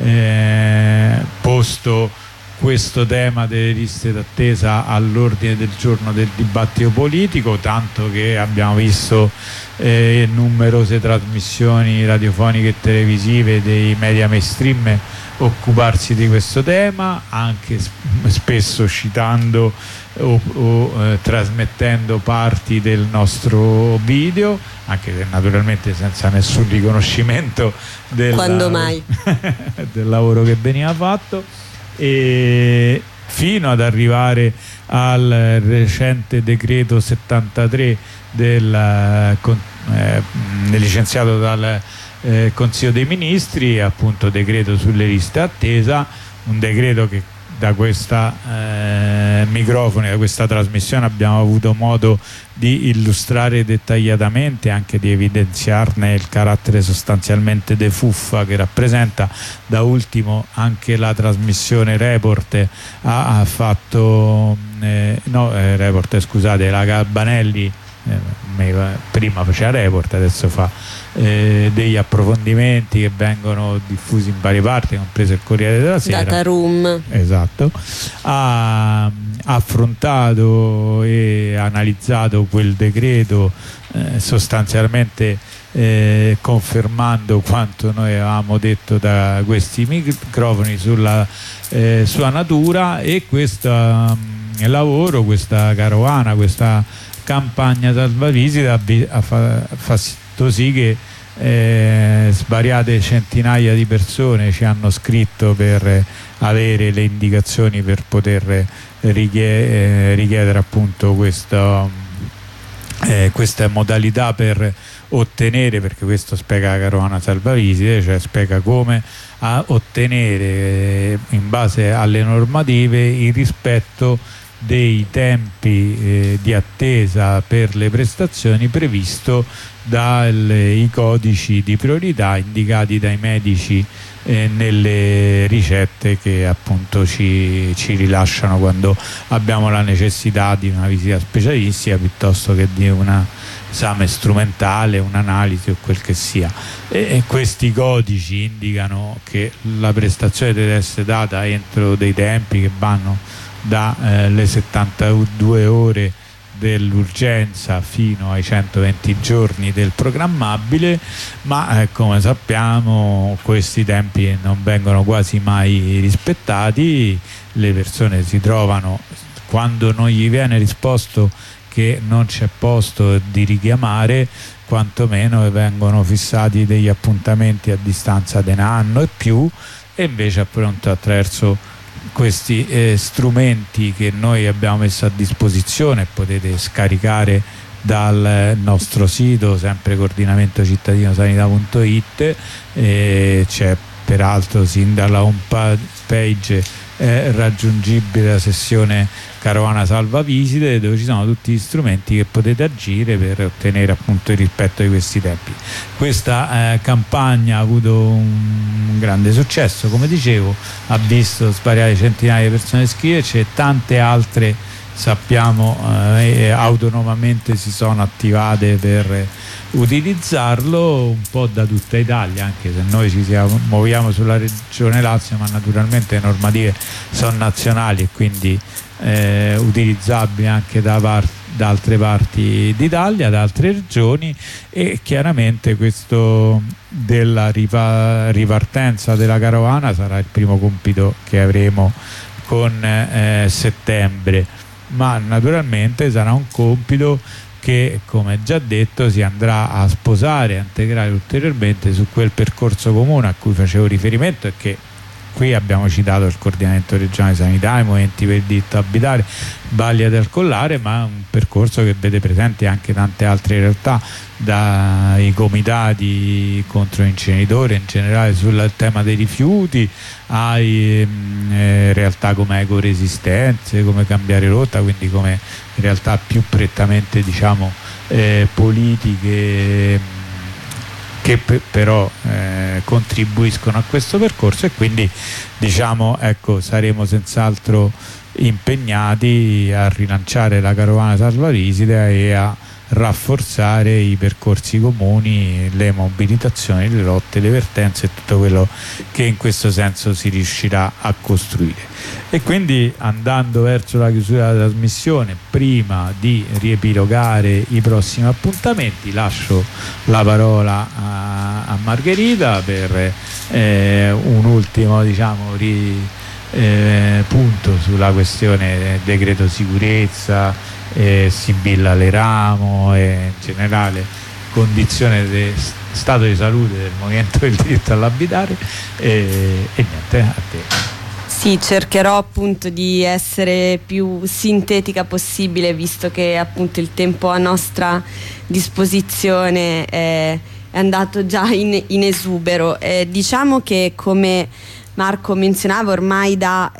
posto questo tema delle liste d'attesa all'ordine del giorno del dibattito politico, tanto che abbiamo visto numerose trasmissioni radiofoniche e televisive dei media mainstream occuparsi di questo tema, anche spesso citando o trasmettendo parti del nostro video, anche se naturalmente senza nessun riconoscimento quando mai del lavoro che veniva fatto, e fino ad arrivare al recente decreto 73 licenziato dal Consiglio dei Ministri, appunto decreto sulle liste attesa, un decreto che da questa microfoni, da questa trasmissione abbiamo avuto modo di illustrare dettagliatamente, anche di evidenziarne il carattere sostanzialmente de fuffa che rappresenta. Da ultimo anche la trasmissione Report ha fatto Report, scusate, la Garbanelli prima faceva Report, adesso fa degli approfondimenti che vengono diffusi in varie parti, compreso il Corriere della Sera, Data Room, esatto, ha affrontato e analizzato quel decreto, sostanzialmente confermando quanto noi avevamo detto da questi microfoni sulla sua natura. E questo lavoro, questa carovana, questa campagna salvavisite ha fatto sì che svariate centinaia di persone ci hanno scritto per avere le indicazioni per poter richiedere appunto questa modalità per ottenere, perché questo spiega la carovana salvavisite, cioè spiega come ottenere in base alle normative il rispetto dei tempi di attesa per le prestazioni previsto dai codici di priorità indicati dai medici nelle ricette che appunto ci rilasciano quando abbiamo la necessità di una visita specialistica piuttosto che di un esame strumentale, un'analisi o quel che sia, e questi codici indicano che la prestazione deve essere data entro dei tempi che vanno dalle 72 ore dell'urgenza fino ai 120 giorni del programmabile, ma come sappiamo questi tempi non vengono quasi mai rispettati. Le persone si trovano, quando non gli viene risposto che non c'è posto di richiamare, quantomeno vengono fissati degli appuntamenti a distanza di un anno e più, e invece appunto attraverso questi strumenti che noi abbiamo messo a disposizione, potete scaricare dal nostro sito, sempre coordinamentocittadinosanità.it, c'è peraltro sin dalla home page raggiungibile la sessione Carovana Salvavisite, dove ci sono tutti gli strumenti che potete agire per ottenere appunto il rispetto di questi tempi. Questa campagna ha avuto un grande successo, come dicevo, ha visto svariate centinaia di persone iscriverci e tante altre, sappiamo, autonomamente si sono attivate per utilizzarlo, un po' da tutta Italia, anche se noi ci muoviamo sulla regione Lazio, ma naturalmente le normative sono nazionali e quindi utilizzabili anche da altre parti d'Italia, da altre regioni. E chiaramente questo della ripartenza della carovana sarà il primo compito che avremo con settembre, ma naturalmente sarà un compito che, come già detto, si andrà a sposare, a integrare ulteriormente su quel percorso comune a cui facevo riferimento e che qui abbiamo citato: il coordinamento regionale sanità, i movimenti per il diritto a abitare, Balia del Collare, ma un percorso che vede presenti anche tante altre realtà, dai comitati contro l'inceneritore, in generale sul tema dei rifiuti, ai realtà come ecoresistenze, come cambiare rotta, quindi come realtà più prettamente, diciamo, politiche, che però contribuiscono a questo percorso. E quindi, diciamo, ecco, saremo senz'altro impegnati a rilanciare la carovana salvavisite e a rafforzare i percorsi comuni, le mobilitazioni, le lotte, le vertenze e tutto quello che in questo senso si riuscirà a costruire. E quindi, andando verso la chiusura della trasmissione, prima di riepilogare i prossimi appuntamenti, lascio la parola a Margherita per un ultimo, diciamo, punto sulla questione decreto sicurezza, Sibilla Leramo e in generale condizione di stato di salute del Movimento del Diritto all'Abitare, e niente, a te. Sì, cercherò appunto di essere più sintetica possibile, visto che appunto il tempo a nostra disposizione è andato già in esubero. Diciamo che, come Marco menzionava, ormai da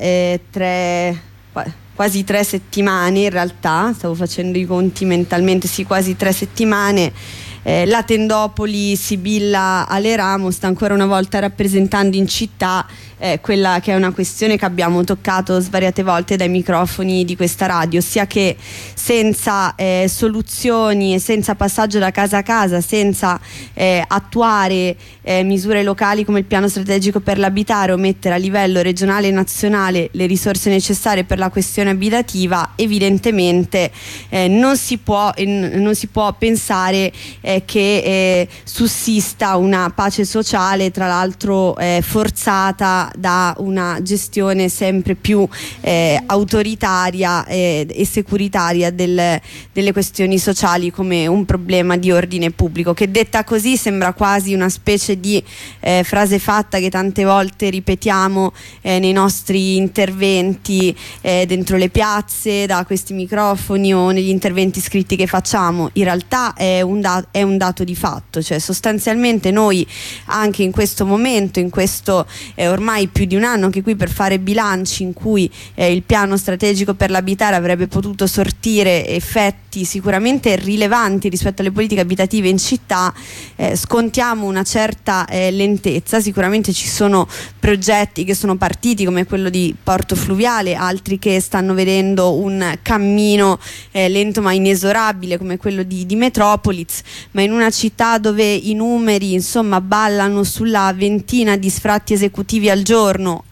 quasi 3 settimane, in realtà stavo facendo i conti mentalmente, sì, quasi 3 settimane, la tendopoli Sibilla Aleramo sta ancora una volta rappresentando in città quella che è una questione che abbiamo toccato svariate volte dai microfoni di questa radio, ossia che senza soluzioni e senza passaggio da casa a casa, senza attuare misure locali come il piano strategico per l'abitare o mettere a livello regionale e nazionale le risorse necessarie per la questione abitativa, evidentemente non si può pensare che sussista una pace sociale, tra l'altro forzata da una gestione sempre più autoritaria e securitaria delle questioni sociali come un problema di ordine pubblico, che detta così sembra quasi una specie di frase fatta che tante volte ripetiamo nei nostri interventi dentro le piazze, da questi microfoni o negli interventi scritti che facciamo. In realtà è un dato di fatto, cioè sostanzialmente noi anche in questo momento, in questo ormai più di un anno che qui per fare bilanci in cui il piano strategico per l'abitare avrebbe potuto sortire effetti sicuramente rilevanti rispetto alle politiche abitative in città, scontiamo una certa lentezza. Sicuramente ci sono progetti che sono partiti come quello di Porto Fluviale, altri che stanno vedendo un cammino lento ma inesorabile come quello di Metropolis, ma in una città dove i numeri insomma ballano sulla ventina di sfratti esecutivi al giorno,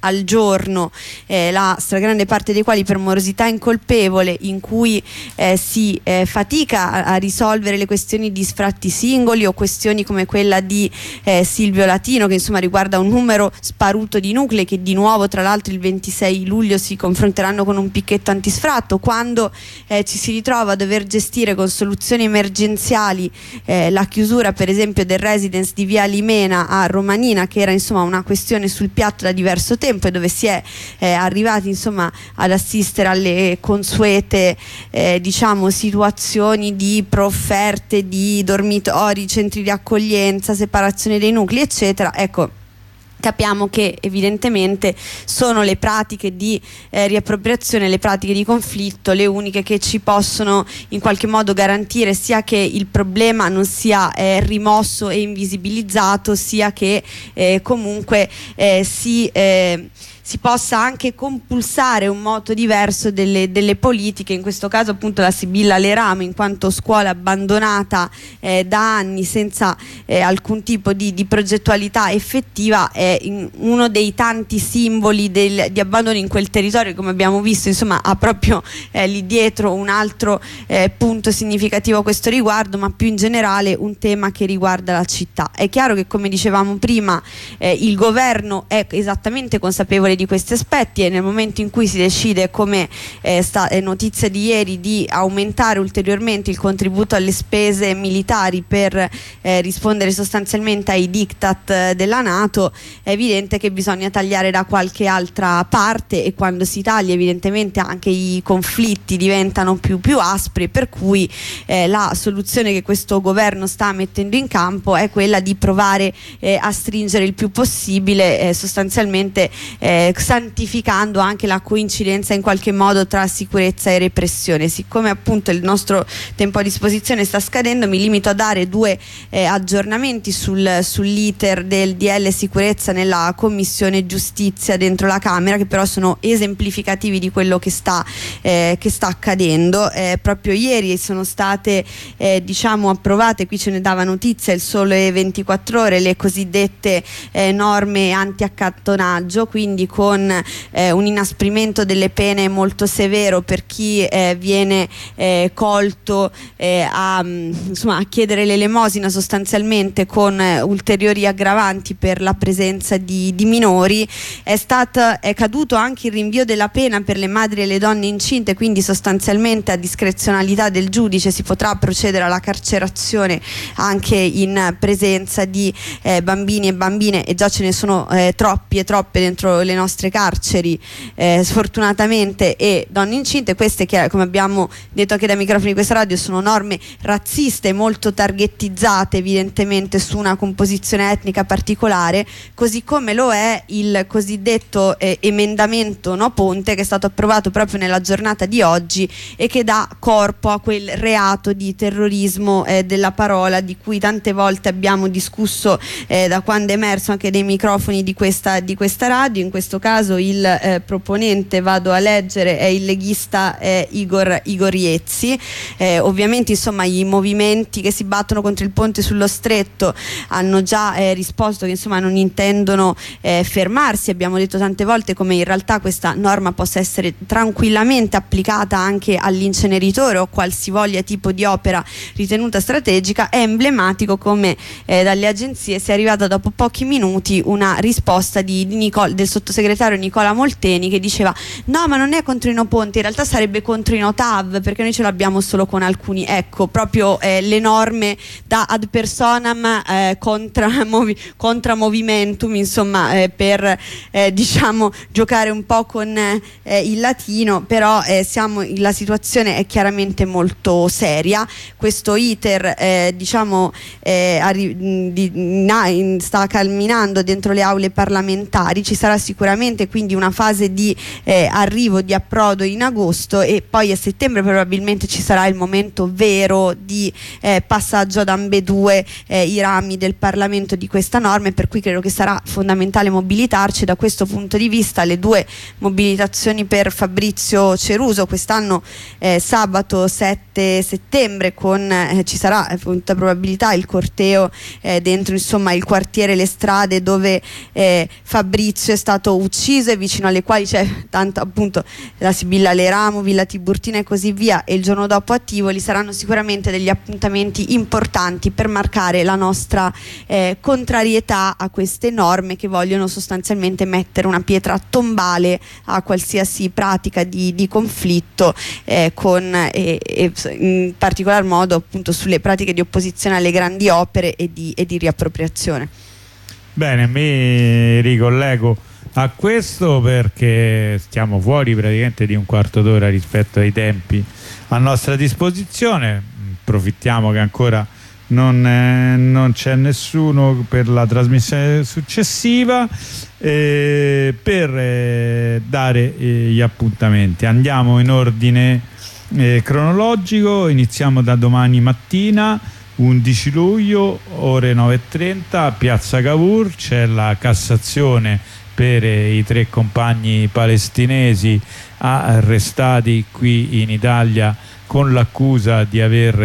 la stragrande parte dei quali per morosità incolpevole, in cui si fatica a risolvere le questioni di sfratti singoli o questioni come quella di Silvio Latino, che insomma riguarda un numero sparuto di nuclei che di nuovo tra l'altro il 26 luglio si confronteranno con un picchetto antisfratto, quando ci si ritrova a dover gestire con soluzioni emergenziali la chiusura per esempio del residence di Via Limena a Romanina, che era insomma una questione sul piatto da diverso tempo e dove si è arrivati insomma ad assistere alle consuete diciamo situazioni di profferte di dormitori, centri di accoglienza, separazione dei nuclei eccetera. Ecco, capiamo che evidentemente sono le pratiche di riappropriazione, le pratiche di conflitto le uniche che ci possono in qualche modo garantire sia che il problema non sia rimosso e invisibilizzato, sia che comunque si possa anche compulsare un modo diverso delle politiche, in questo caso appunto la Sibilla Leramo in quanto scuola abbandonata da anni senza alcun tipo di progettualità effettiva, è uno dei tanti simboli di abbandono in quel territorio. Come abbiamo visto insomma ha proprio lì dietro un altro punto significativo a questo riguardo, ma più in generale un tema che riguarda la città. È chiaro che, come dicevamo prima, il governo è esattamente consapevole di questi aspetti e nel momento in cui si decide, come notizia di ieri, di aumentare ulteriormente il contributo alle spese militari per rispondere sostanzialmente ai diktat della NATO, è evidente che bisogna tagliare da qualche altra parte, e quando si taglia evidentemente anche i conflitti diventano più aspri, per cui la soluzione che questo governo sta mettendo in campo è quella di provare a stringere il più possibile sostanzialmente santificando anche la coincidenza in qualche modo tra sicurezza e repressione. Siccome appunto il nostro tempo a disposizione sta scadendo, mi limito a dare 2 aggiornamenti sull'iter del DL sicurezza nella Commissione Giustizia dentro la Camera, che però sono esemplificativi di quello che sta accadendo. Proprio ieri sono state diciamo approvate, qui ce ne dava notizia il Sole 24 Ore, le cosiddette norme anti-accattonaggio, quindi con un inasprimento delle pene molto severo per chi viene colto a chiedere l'elemosina sostanzialmente, con ulteriori aggravanti per la presenza di minori. È caduto anche il rinvio della pena per le madri e le donne incinte, quindi sostanzialmente a discrezionalità del giudice si potrà procedere alla carcerazione anche in presenza di bambini e bambine, e già ce ne sono troppi e troppe dentro le nostre carceri, sfortunatamente, e donne incinte. Queste, che come abbiamo detto anche dai microfoni di questa radio, sono norme razziste molto targetizzate evidentemente su una composizione etnica particolare, così come lo è il cosiddetto emendamento No Ponte, che è stato approvato proprio nella giornata di oggi e che dà corpo a quel reato di terrorismo della parola di cui tante volte abbiamo discusso da quando è emerso anche dei microfoni di questa radio. In questo caso il proponente, vado a leggere, è il leghista Igor Iezzi. Ovviamente insomma i movimenti che si battono contro il ponte sullo Stretto hanno già risposto che insomma non intendono fermarsi. Abbiamo detto tante volte come in realtà questa norma possa essere tranquillamente applicata anche all'inceneritore o qualsivoglia tipo di opera ritenuta strategica. È emblematico come dalle agenzie sia arrivata dopo pochi minuti una risposta del sottosegretario Nicola Molteni, che diceva no, ma non è contro i no ponti, in realtà sarebbe contro i no TAV, perché noi ce l'abbiamo solo con alcuni. Ecco, proprio le norme da ad personam contra movimentum, insomma, per diciamo giocare un po' con il latino, però la situazione è chiaramente molto seria. Questo iter sta camminando dentro le aule parlamentari, ci sarà sicuramente quindi una fase di arrivo, di approdo in agosto, e poi a settembre probabilmente ci sarà il momento vero di passaggio ad ambedue i rami del Parlamento di questa norma, per cui credo che sarà fondamentale mobilitarci. Da questo punto di vista le due mobilitazioni per Fabrizio Ceruso quest'anno, sabato 7 settembre ci sarà appunto probabilità il corteo dentro insomma il quartiere Le Strade dove Fabrizio è stato ucciso, e vicino alle quali c'è tanto appunto la Sibilla Leramo, Villa Tiburtina e così via, e il giorno dopo a Tivoli. Saranno sicuramente degli appuntamenti importanti per marcare la nostra contrarietà a queste norme che vogliono sostanzialmente mettere una pietra tombale a qualsiasi pratica di conflitto, in particolar modo appunto sulle pratiche di opposizione alle grandi opere e di riappropriazione. Bene, mi ricollego a questo perché stiamo fuori praticamente di un quarto d'ora rispetto ai tempi a nostra disposizione. Approfittiamo che ancora non c'è nessuno per la trasmissione successiva per dare gli appuntamenti. Andiamo in ordine cronologico, iniziamo da domani mattina 11 luglio ore 9:30 Piazza Cavour. C'è la Cassazione per i 3 compagni palestinesi arrestati qui in Italia con l'accusa di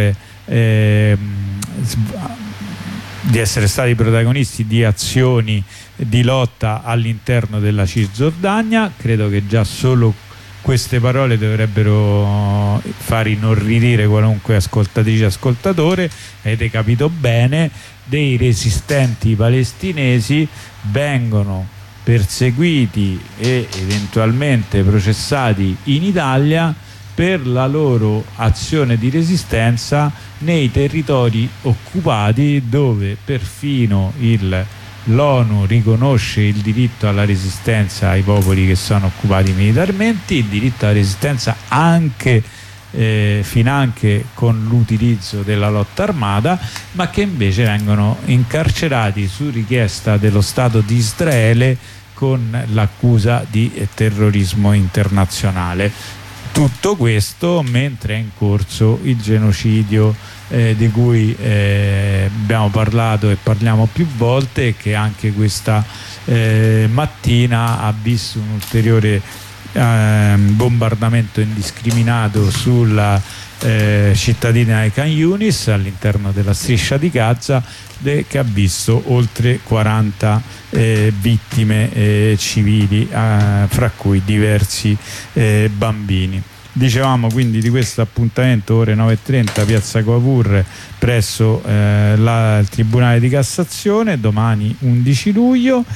essere stati protagonisti di azioni di lotta all'interno della Cisgiordania. Credo che già solo queste parole dovrebbero far inorridire qualunque ascoltatrice, ascoltatore. Avete capito bene, dei resistenti palestinesi vengono perseguiti e eventualmente processati in Italia per la loro azione di resistenza nei territori occupati, dove perfino l'ONU riconosce il diritto alla resistenza ai popoli che sono occupati militarmente, il diritto alla resistenza anche finanche con l'utilizzo della lotta armata, ma che invece vengono incarcerati su richiesta dello Stato di Israele con l'accusa di terrorismo internazionale. Tutto questo mentre è in corso il genocidio di cui abbiamo parlato e parliamo più volte, che anche questa mattina ha visto un ulteriore bombardamento indiscriminato sulla cittadina di Khan Yunis all'interno della striscia di Gaza, che ha visto oltre 40 vittime civili, fra cui diversi bambini. Dicevamo quindi di questo appuntamento ore 9:30 Piazza Cavour presso il Tribunale di Cassazione, domani 11 luglio.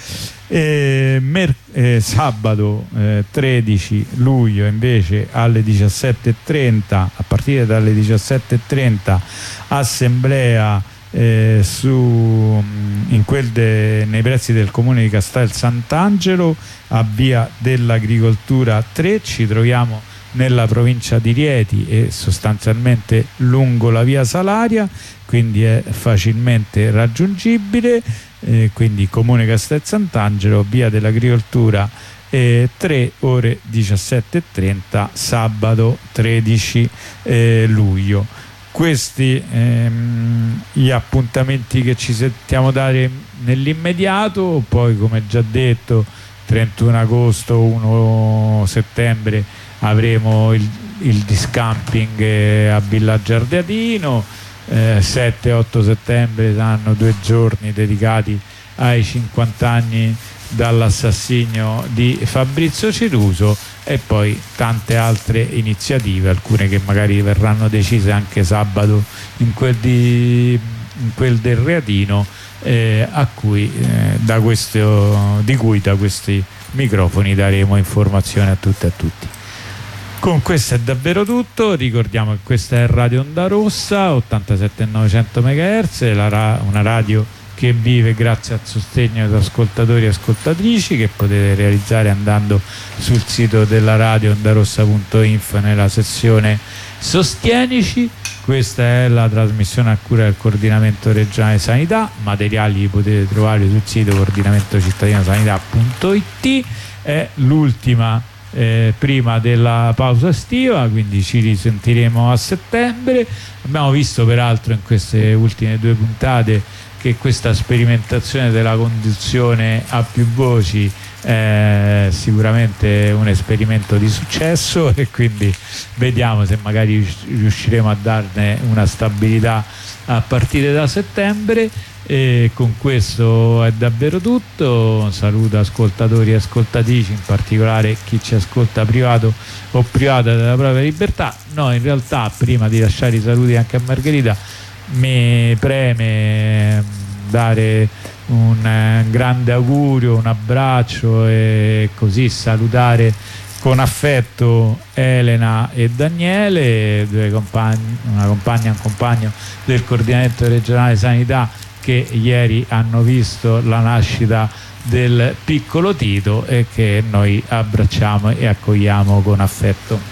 Sabato 13 luglio invece alle 17:30, a partire dalle 17:30, assemblea nei pressi del comune di Castel Sant'Angelo a Via dell'Agricoltura 3. Ci troviamo nella provincia di Rieti e sostanzialmente lungo la via Salaria, quindi è facilmente raggiungibile. Quindi comune Castel Sant'Angelo, Via dell'Agricoltura 3, ore 17:30, sabato 13 luglio. Questi gli appuntamenti che ci sentiamo dare nell'immediato. Poi, come già detto, 31 agosto, 1 settembre avremo il discamping a Villaggio Ardeatino. 7-8 settembre saranno 2 giorni dedicati ai 50 anni dall'assassinio di Fabrizio Ciruso, e poi tante altre iniziative, alcune che magari verranno decise anche sabato in quel del Reatino, di cui da questi microfoni daremo informazioni a tutte e a tutti. Con questo è davvero tutto. Ricordiamo che questa è Radio Onda Rossa 87.900 MHz, una radio che vive grazie al sostegno di ascoltatori e ascoltatrici, che potete realizzare andando sul sito della radio ondarossa.info nella sezione Sostienici. Questa è la trasmissione a cura del Coordinamento Regionale Sanità. Materiali li potete trovare sul sito coordinamentocittadinosanità.it. È l'ultima prima della pausa estiva, quindi ci risentiremo a settembre. Abbiamo visto peraltro in queste ultime 2 puntate che questa sperimentazione della conduzione a più voci è sicuramente un esperimento di successo, e quindi vediamo se magari riusciremo a darne una stabilità a partire da settembre. E con questo è davvero tutto. Un saluto ascoltatori e ascoltatrici, in particolare chi ci ascolta privato o privata della propria libertà. No, in realtà, prima di lasciare i saluti anche a Margherita, mi preme dare un grande augurio, un abbraccio, e così salutare con affetto Elena e Daniele, una compagna e un compagno del Coordinamento Regionale Sanità, che ieri hanno visto la nascita del piccolo Tito e che noi abbracciamo e accogliamo con affetto.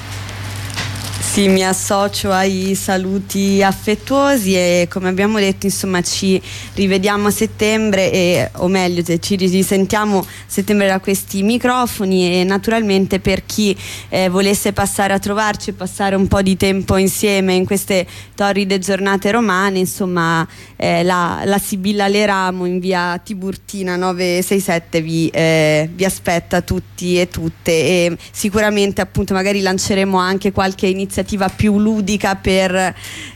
Sì, mi associo ai saluti affettuosi, e come abbiamo detto, insomma, ci rivediamo a settembre, o meglio ci risentiamo a settembre da questi microfoni. E naturalmente, per chi volesse passare a trovarci e passare un po' di tempo insieme in queste torride giornate romane, insomma, la Sibilla Leramo in via Tiburtina 967 vi aspetta tutti e tutte, e sicuramente appunto magari lanceremo anche qualche iniziativa più ludica per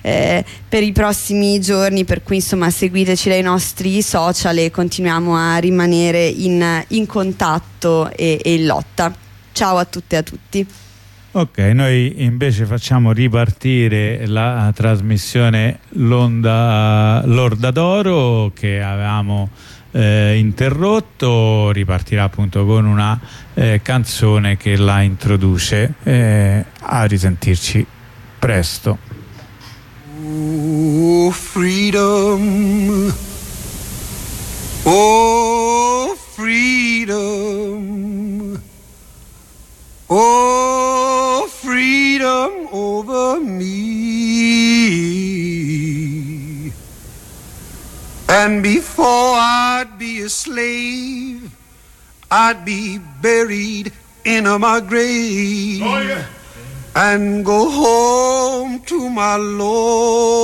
i prossimi giorni, per cui insomma seguiteci dai nostri social e continuiamo a rimanere in contatto e in lotta. Ciao a tutte e a tutti. Ok, noi invece facciamo ripartire la trasmissione L'Orda d'Oro, che avevamo interrotto. Ripartirà appunto con una canzone che la introduce. A risentirci presto. Oh freedom, oh freedom, oh freedom over me. And before I'd be a slave, I'd be buried in my grave. Oh, yeah. And go home to my Lord.